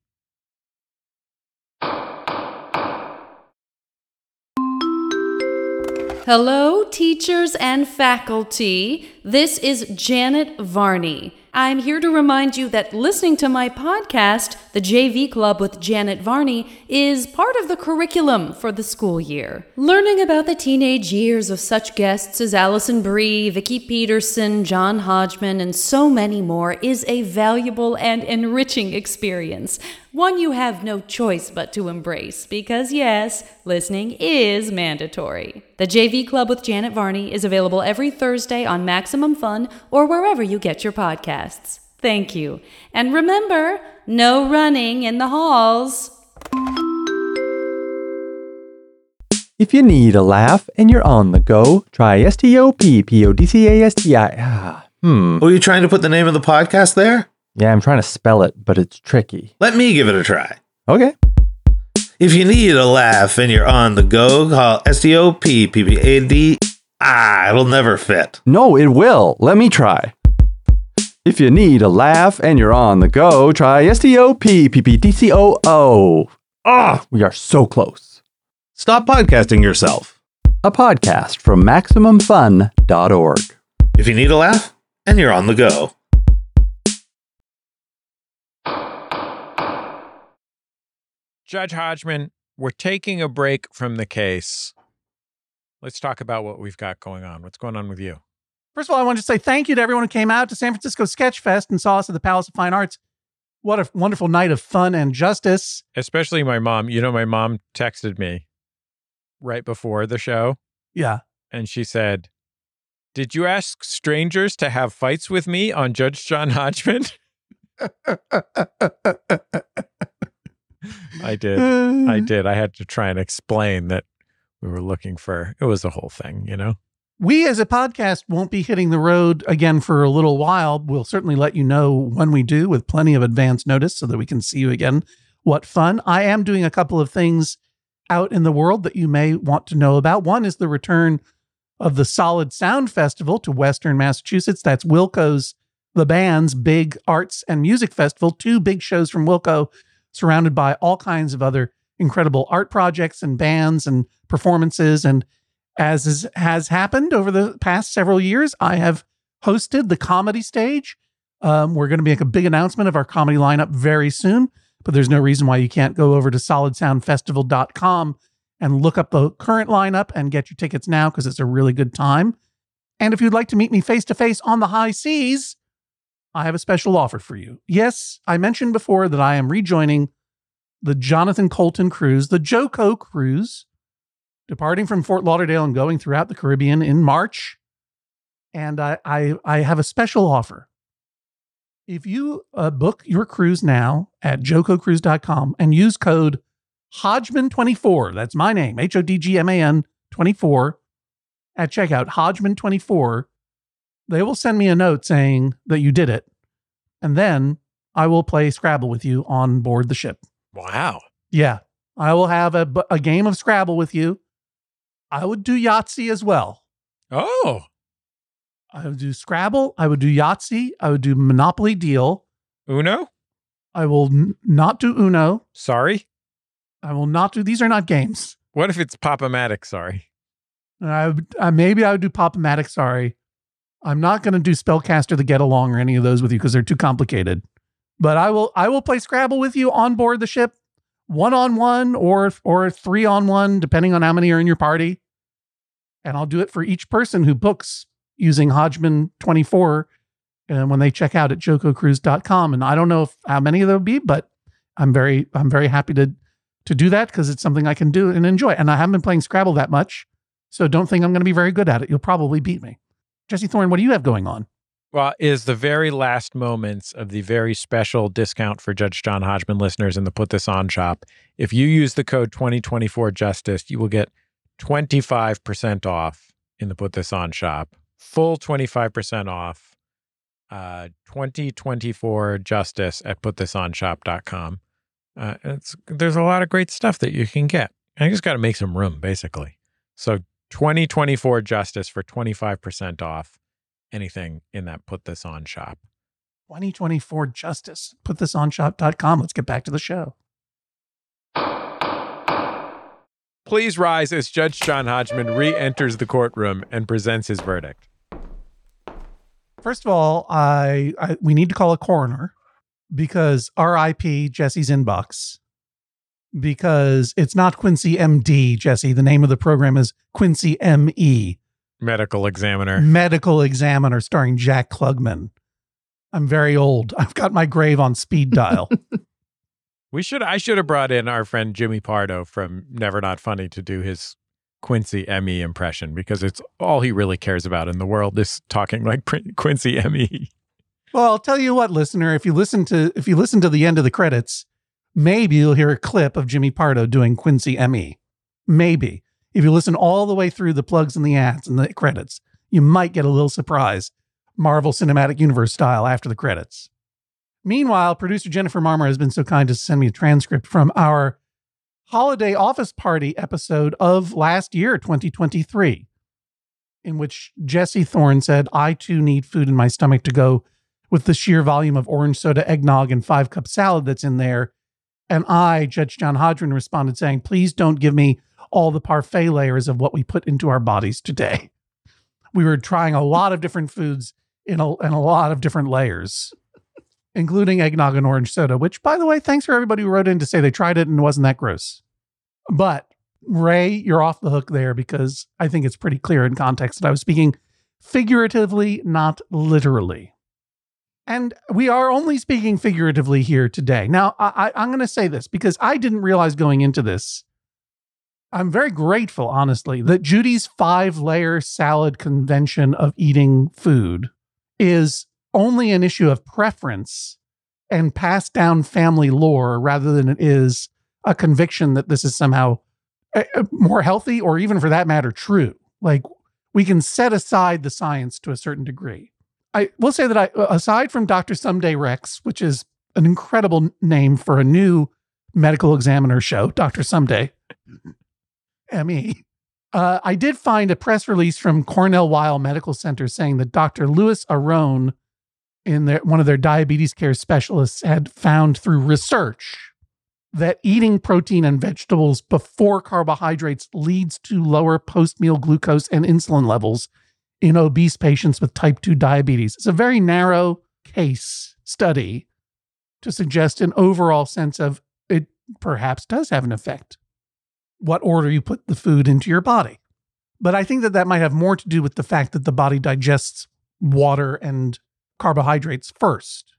S5: Hello, teachers and faculty. This is Janet Varney. I'm here to remind you that listening to my podcast, The JV Club with Janet Varney, is part of the curriculum for the school year. Learning about the teenage years of such guests as Allison Brie, Vicki Peterson, John Hodgman, and so many more is a valuable and enriching experience. One you have no choice but to embrace because, yes, listening is mandatory. The JV Club with Janet Varney is available every Thursday on Maximum Fun or wherever you get your podcasts. Thank you. And remember, no running in the halls.
S6: If you need a laugh and you're on the go, try STOPPODCASTI.
S7: Were you trying to put the name of the podcast there?
S6: Yeah, I'm trying to spell it, but it's tricky.
S7: Let me give it a try.
S6: Okay.
S7: If you need a laugh and you're on the go, call STOPPPAD. It'll never fit.
S6: No, it will. Let me try. If you need a laugh and you're on the go, try STOPPPDCOO. We are so close.
S7: Stop podcasting yourself.
S6: A podcast from MaximumFun.org.
S7: If you need a laugh and you're on the go.
S1: Judge Hodgman, we're taking a break from the case. Let's talk about what we've got going on. What's going on with you?
S2: First of all, I want to say thank you to everyone who came out to San Francisco Sketch Fest and saw us at the Palace of Fine Arts. What a wonderful night of fun and justice.
S1: Especially my mom. You know, my mom texted me right before the show.
S2: Yeah.
S1: And she said, "Did you ask strangers to have fights with me on Judge John Hodgman?" I did. I had to try and explain that we were looking for, it was the whole thing, you know?
S2: We as a podcast won't be hitting the road again for a little while. We'll certainly let you know when we do with plenty of advance notice so that we can see you again. What fun. I am doing a couple of things out in the world that you may want to know about. One is the return of the Solid Sound Festival to Western Massachusetts. That's Wilco's, the band's big arts and music festival. 2 big shows from Wilco, surrounded by all kinds of other incredible art projects and bands and performances. And as has happened over the past several years, I have hosted the comedy stage. We're going to make a big announcement of our comedy lineup very soon, but there's no reason why you can't go over to solidsoundfestival.com and look up the current lineup and get your tickets now because it's a really good time. And if you'd like to meet me face-to-face on the high seas, I have a special offer for you. Yes, I mentioned before that I am rejoining the Jonathan Colton cruise, the JoCo cruise, departing from Fort Lauderdale and going throughout the Caribbean in March. And I have a special offer. If you book your cruise now at jococruise.com and use code Hodgman24, that's my name, HODGMAN 24, at checkout, Hodgman24, they will send me a note saying that you did it. And then I will play Scrabble with you on board the ship.
S1: Wow.
S2: Yeah. I will have a game of Scrabble with you. I would do Yahtzee as well.
S1: Oh.
S2: I would do Scrabble. I would do Yahtzee. I would do Monopoly Deal.
S1: Uno?
S2: I will not do Uno.
S1: Sorry?
S2: I will not do, these are not games.
S1: What if it's Pop-O-Matic? Sorry.
S2: Maybe I would do Pop-O-Matic. Sorry. I'm not going to do Spellcaster the Get Along or any of those with you because they're too complicated. But I will play Scrabble with you on board the ship, 1-on-1 or 3-on-1, depending on how many are in your party. And I'll do it for each person who books using Hodgman24 when they check out at jococruise.com. And I don't know how many of them will be, but I'm very happy to do that because it's something I can do and enjoy. And I haven't been playing Scrabble that much, so don't think I'm going to be very good at it. You'll probably beat me. Jesse Thorne, what do you have going on?
S1: Well, is the very last moments of the very special discount for Judge John Hodgman listeners in the Put This On shop. If you use the code 2024 Justice, you will get 25% off in the Put This On shop full 25% off 2024 Justice at putthisonshop.com. There's a lot of great stuff that you can get. I just got to make some room, basically. So 2024 Justice for 25% off anything in that Put This On shop.
S2: 2024 Justice. Putthisonshop.com. Let's get back to the show.
S1: Please rise as Judge John Hodgman re-enters the courtroom and presents his verdict.
S2: First of all, we need to call a coroner because R.I.P. Jesse's inbox. Because it's not Quincy M.D., Jesse. The name of the program is Quincy M.E.
S1: Medical Examiner.
S2: Medical Examiner starring Jack Klugman. I'm very old. I've got my grave on speed dial.
S1: I should have brought in our friend Jimmy Pardo from Never Not Funny to do his Quincy M.E. impression, because it's all he really cares about in the world is talking like Quincy M.E.
S2: Well, I'll tell you what, listener, if you listen to the end of the credits, maybe you'll hear a clip of Jimmy Pardo doing Quincy M.E. Maybe. If you listen all the way through the plugs and the ads and the credits, you might get a little surprise, Marvel Cinematic Universe style, after the credits. Meanwhile, producer Jennifer Marmer has been so kind to send me a transcript from our holiday office party episode of last year, 2023, in which Jesse Thorne said, I too need food in my stomach to go with the sheer volume of orange soda, eggnog, and 5-cup salad that's in there. And I, Judge John Hodgman, responded saying, please don't give me all the parfait layers of what we put into our bodies today. We were trying a lot of different foods in a lot of different layers, including eggnog and orange soda, which, by the way, thanks for everybody who wrote in to say they tried it and it wasn't that gross. But Ray, you're off the hook there, because I think it's pretty clear in context that I was speaking figuratively, not literally. And we are only speaking figuratively here today. Now, I'm going to say this because I didn't realize going into this. I'm very grateful, honestly, that Judy's 5-layer salad convention of eating food is only an issue of preference and passed down family lore rather than it is a conviction that this is somehow more healthy or even, for that matter, true. Like, we can set aside the science to a certain degree. I will say that aside from Dr. Someday Rex, which is an incredible name for a new medical examiner show, Dr. Someday, M.E., I did find a press release from Cornell Weill Medical Center saying that Dr. Louis Aron, one of their diabetes care specialists, had found through research that eating protein and vegetables before carbohydrates leads to lower post-meal glucose and insulin levels in obese patients with type 2 diabetes. It's a very narrow case study to suggest an overall sense of it perhaps does have an effect, what order you put the food into your body. But I think that might have more to do with the fact that the body digests water and carbohydrates first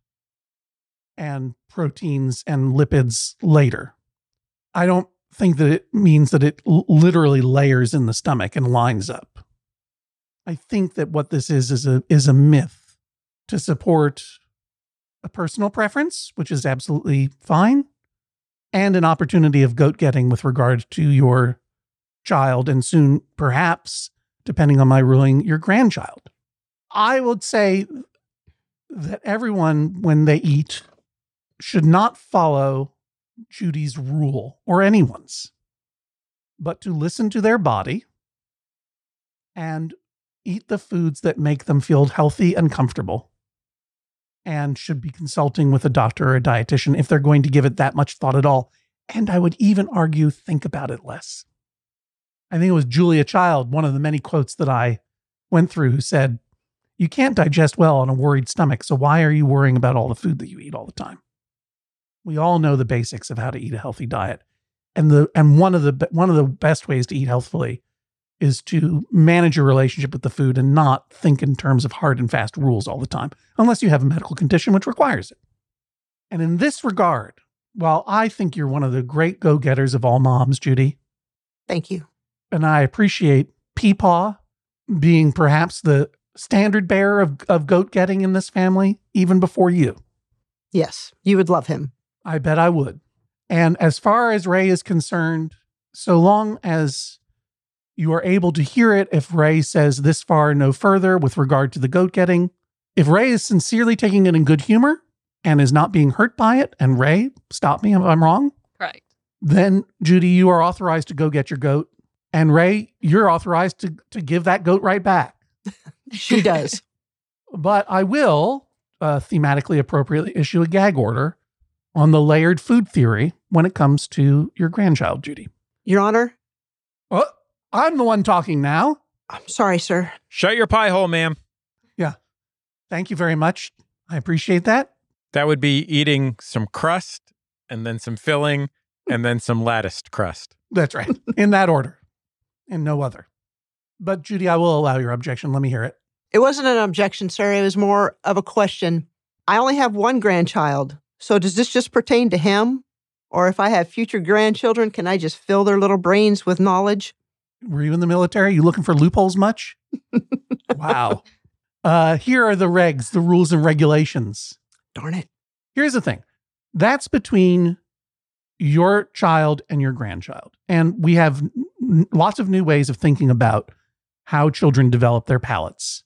S2: and proteins and lipids later. I don't think that it means that it literally layers in the stomach and lines up. I think that what this is a myth to support a personal preference, which is absolutely fine, and an opportunity of goat getting with regard to your child and soon, perhaps, depending on my ruling, your grandchild. I would say that everyone, when they eat, should not follow Judy's rule or anyone's, but to listen to their body and eat the foods that make them feel healthy and comfortable, and should be consulting with a doctor or a dietitian if they're going to give it that much thought at all. And I would even argue, think about it less. I think it was Julia Child, one of the many quotes that I went through, who said, you can't digest well on a worried stomach, so why are you worrying about all the food that you eat all the time? We all know the basics of how to eat a healthy diet. And one of the best ways to eat healthfully is to manage your relationship with the food and not think in terms of hard and fast rules all the time, unless you have a medical condition which requires it. And in this regard, while I think you're one of the great go-getters of all moms, Judy.
S4: Thank you.
S2: And I appreciate Peepaw being perhaps the standard bearer of goat getting in this family, even before you.
S4: Yes, you would love him.
S2: I bet I would. And as far as Ray is concerned, so long as You are able to hear it if Ray says this far, no further with regard to the goat getting. If Ray is sincerely taking it in good humor and is not being hurt by it, and Ray, stop me if I'm wrong,
S3: Correct.
S2: then Judy, you are authorized to go get your goat. And Ray, you're authorized to give that goat right back.
S4: She does.
S2: But I will thematically appropriately issue a gag order on the layered food theory when it comes to your grandchild, Judy.
S4: Your Honor,
S2: Oh, I'm the one talking now.
S4: I'm sorry, sir.
S1: Shut your pie hole, ma'am.
S2: Thank you very much. I appreciate that.
S1: That would be eating some crust and then some filling and then some latticed crust.
S2: That's right. In that order. And no other. But Judy, I will allow your objection. Let me hear it.
S4: It wasn't an objection, sir. It was more of a question. I only have one grandchild. So does this just pertain to him? Or if I have future grandchildren, can I just fill their little brains with knowledge?
S2: Were you in the military? You looking for loopholes much? Wow. Here are the regs, the rules and regulations.
S4: Darn it.
S2: Here's the thing. That's between your child and your grandchild. And we have lots of new ways of thinking about how children develop their palates.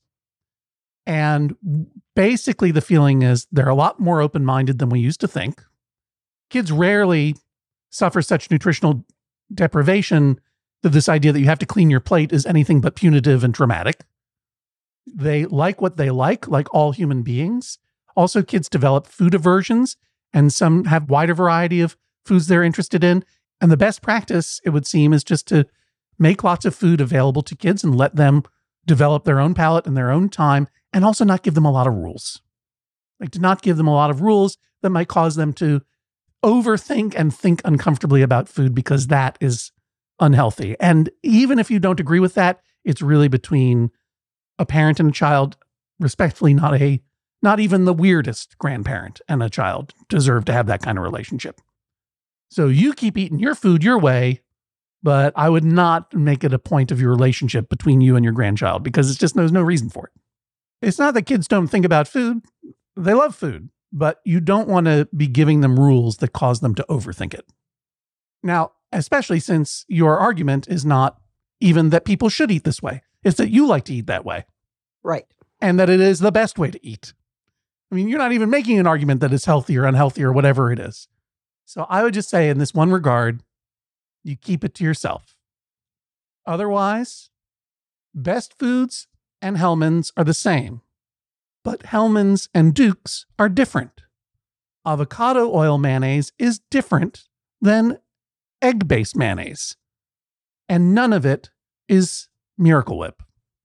S2: And basically the feeling is they're a lot more open-minded than we used to think. Kids rarely suffer such nutritional deprivation that this idea that you have to clean your plate is anything but punitive and traumatic. They like what they like all human beings. Also, kids develop food aversions, and some have wider variety of foods they're interested in. And the best practice, it would seem, is just to make lots of food available to kids and let them develop their own palate in their own time, and also not give them a lot of rules. Like, to not give them a lot of rules that might cause them to overthink and think uncomfortably about food, because that is unhealthy. And even if you don't agree with that, it's really between a parent and a child. Respectfully, not even the weirdest grandparent and a child deserve to have that kind of relationship. So you keep eating your food your way, but I would not make it a point of your relationship between you and your grandchild, because it's just, there's no reason for it. It's not that kids don't think about food. They love food, but you don't want to be giving them rules that cause them to overthink it. Now, especially since your argument is not even that people should eat this way. It's that you like to eat that way.
S4: Right.
S2: And that it is the best way to eat. I mean, you're not even making an argument that it's healthy or unhealthy or whatever it is. So I would just say, in this one regard, you keep it to yourself. Otherwise, Best Foods and Hellmann's are the same, but Hellmann's and Duke's are different. Avocado oil mayonnaise is different than egg-based mayonnaise. And none of it is Miracle Whip.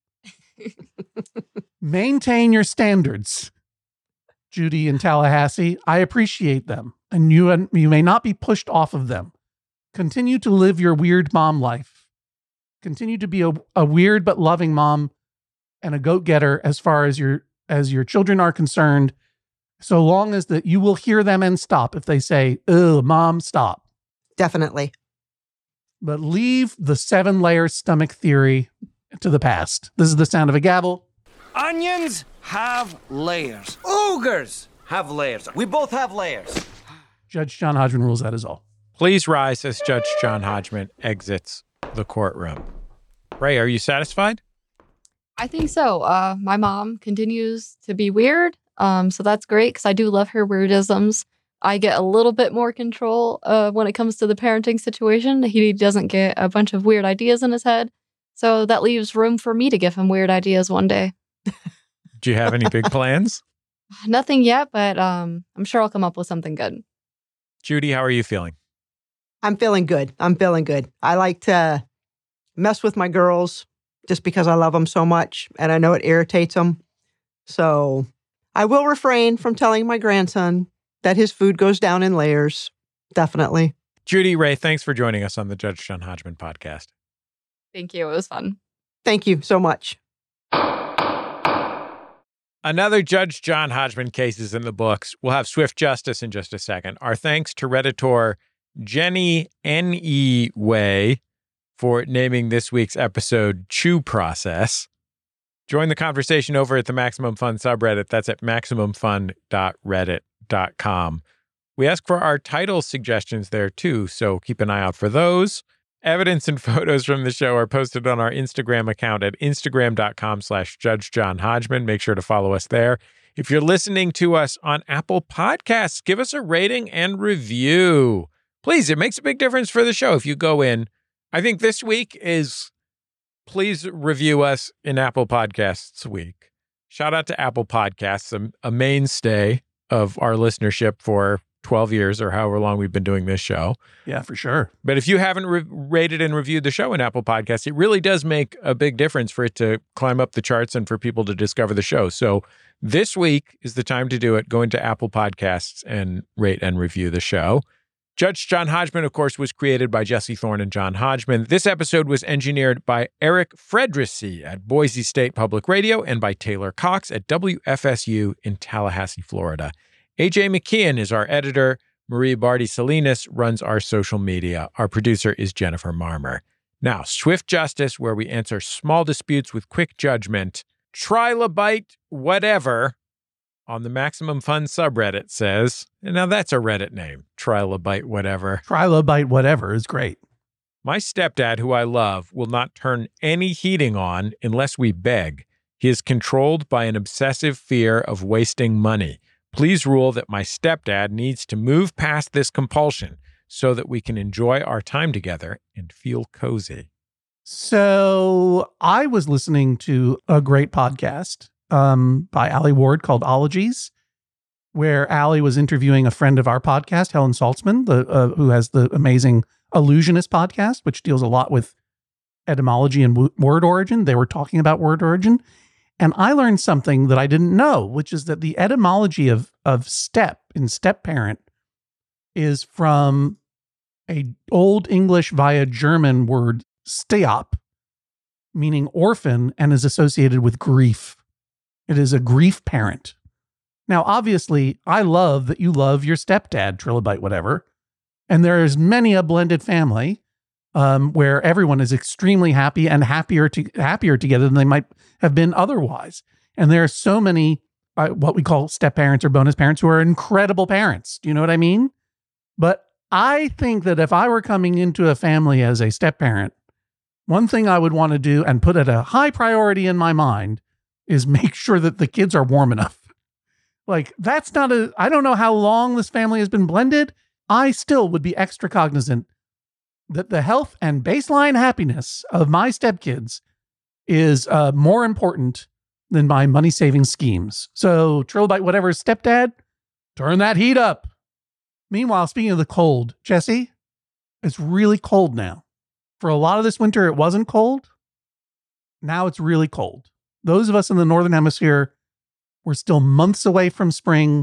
S2: Maintain your standards, Judy in Tallahassee. I appreciate them, and you may not be pushed off of them. Continue to live your weird mom life. Continue to be a weird but loving mom and a goat getter as far as your children are concerned, so long as that you will hear them and stop if they say, "Ugh, mom, stop."
S4: Definitely.
S2: But leave the 7-layer stomach theory to the past. This is the sound of a gavel.
S8: Onions have layers. Ogres have layers. We both have layers.
S2: Judge John Hodgman rules that is all.
S1: Please rise as Judge John Hodgman exits the courtroom. Ray, are you satisfied?
S3: I think so. My mom continues to be weird. So that's great, because I do love her weirdisms. I get a little bit more control when it comes to the parenting situation. He doesn't get a bunch of weird ideas in his head. So that leaves room for me to give him weird ideas one day.
S1: Do you have any big plans?
S3: Nothing yet, but I'm sure I'll come up with something good.
S1: Judy, how are you feeling?
S4: I'm feeling good. I like to mess with my girls just because I love them so much, and I know it irritates them. So I will refrain from telling my grandson that his food goes down in layers. Definitely.
S1: Judy, Ray, thanks for joining us on the Judge John Hodgman podcast.
S3: Thank you. It was fun.
S4: Thank you so much.
S1: Another Judge John Hodgman case is in the books. We'll have swift justice in just a second. Our thanks to Redditor Jenny N.E. Way for naming this week's episode Chew Process. Join the conversation over at the Maximum Fun subreddit. That's at maximumfun.reddit.com. We ask for our title suggestions there too, so keep an eye out for those. Evidence and photos from the show are posted on our Instagram account at instagram.com/Judge John Hodgman. Make sure to follow us there. If you're listening to us on Apple Podcasts, give us a rating and review. Please, it makes a big difference for the show if you go in. I think this week is please review us in Apple Podcasts week. Shout out to Apple Podcasts, a mainstay of our listenership for 12 years or however long we've been doing this show.
S2: Yeah, for sure.
S1: But if you haven't rated and reviewed the show in Apple Podcasts, it really does make a big difference for it to climb up the charts and for people to discover the show. So this week is the time to do it. Go into Apple Podcasts and rate and review the show. Judge John Hodgman, of course, was created by Jesse Thorne and John Hodgman. This episode was engineered by Eric Frederici at Boise State Public Radio and by Taylor Cox at WFSU in Tallahassee, Florida. AJ McKeon is our editor. Marie Barty Salinas runs our social media. Our producer is Jennifer Marmer. Now, Swift Justice, where we answer small disputes with quick judgment. Trilobite whatever on the Maximum Fun subreddit says, and now that's a Reddit name, Trilobite whatever.
S2: Trilobite whatever is great.
S1: My stepdad, who I love, will not turn any heating on unless we beg. He is controlled by an obsessive fear of wasting money. Please rule that my stepdad needs to move past this compulsion so that we can enjoy our time together and feel cozy.
S2: So I was listening to a great podcast by Allie Ward called Ologies, where Allie was interviewing a friend of our podcast, Helen Saltzman, who has the amazing Illusionist podcast, which deals a lot with etymology and word origin. They were talking about word origin. And I learned something that I didn't know, which is that the etymology of step in step parent is from a Old English via German word steop, meaning orphan, and is associated with grief. It is a grief parent. Now, obviously, I love that you love your stepdad, Trilobite whatever, and there is many a blended family where everyone is extremely happy and happier together than they might have been otherwise. And there are so many what we call step parents or bonus parents who are incredible parents. Do you know what I mean? But I think that if I were coming into a family as a step parent, one thing I would want to do and put at a high priority in my mind is make sure that the kids are warm enough. Like, that's not I don't know how long this family has been blended. I still would be extra cognizant that the health and baseline happiness of my stepkids is more important than my money-saving schemes. So, Trilobite whatever's stepdad, turn that heat up. Meanwhile, speaking of the cold, Jesse, it's really cold now. For a lot of this winter, it wasn't cold. Now it's really cold. Those of us in the Northern Hemisphere, we're still months away from spring.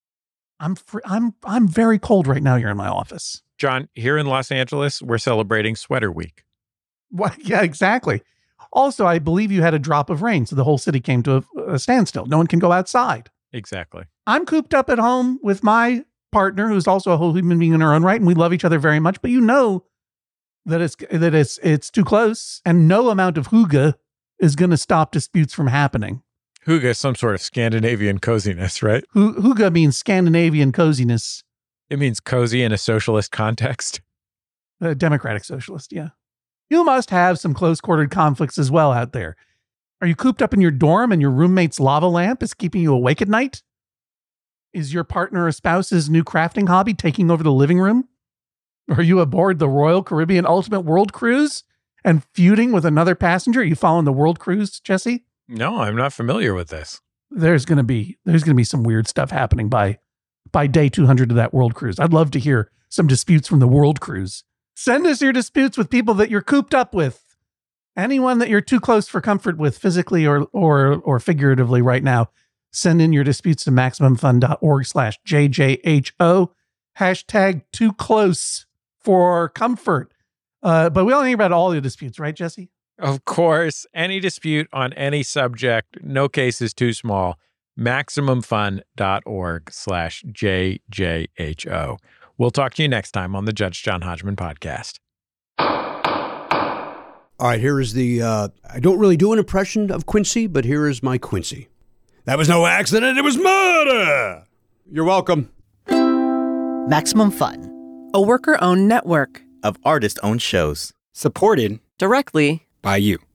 S2: I'm very cold right now here in my office.
S1: John, here in Los Angeles, we're celebrating Sweater Week.
S2: Well, yeah, exactly. Also, I believe you had a drop of rain, so the whole city came to a standstill. No one can go outside.
S1: Exactly.
S2: I'm cooped up at home with my partner, who's also a whole human being in her own right, and we love each other very much. But you know that it's too close, and no amount of hygge is going to stop disputes from happening.
S1: Hygge is some sort of Scandinavian coziness, right?
S2: Hygge means Scandinavian coziness.
S1: It means cozy in a socialist context.
S2: A democratic socialist, yeah. You must have some close-quartered conflicts as well out there. Are you cooped up in your dorm and your roommate's lava lamp is keeping you awake at night? Is your partner or spouse's new crafting hobby taking over the living room? Are you aboard the Royal Caribbean Ultimate World Cruise and feuding with another passenger? Are you following the World Cruise, Jesse?
S1: No, I'm not familiar with this.
S2: There's going to be some weird stuff happening by day 200 of that World Cruise. I'd love to hear some disputes from the World Cruise. Send us your disputes with people that you're cooped up with. Anyone that you're too close for comfort with physically or figuratively right now, send in your disputes to MaximumFun.org/JJHO. #too close for comfort. But we only hear about all the disputes, right, Jesse?
S1: Of course. Any dispute on any subject, no case is too small. MaximumFun.org/JJHO. We'll talk to you next time on the Judge John Hodgman podcast.
S9: All right, here is the, I don't really do an impression of Quincy, but here is my Quincy. That was no accident, it was murder! You're welcome.
S10: Maximum Fun,
S11: a worker-owned network
S10: of artist-owned shows. Supported
S11: directly
S10: by you.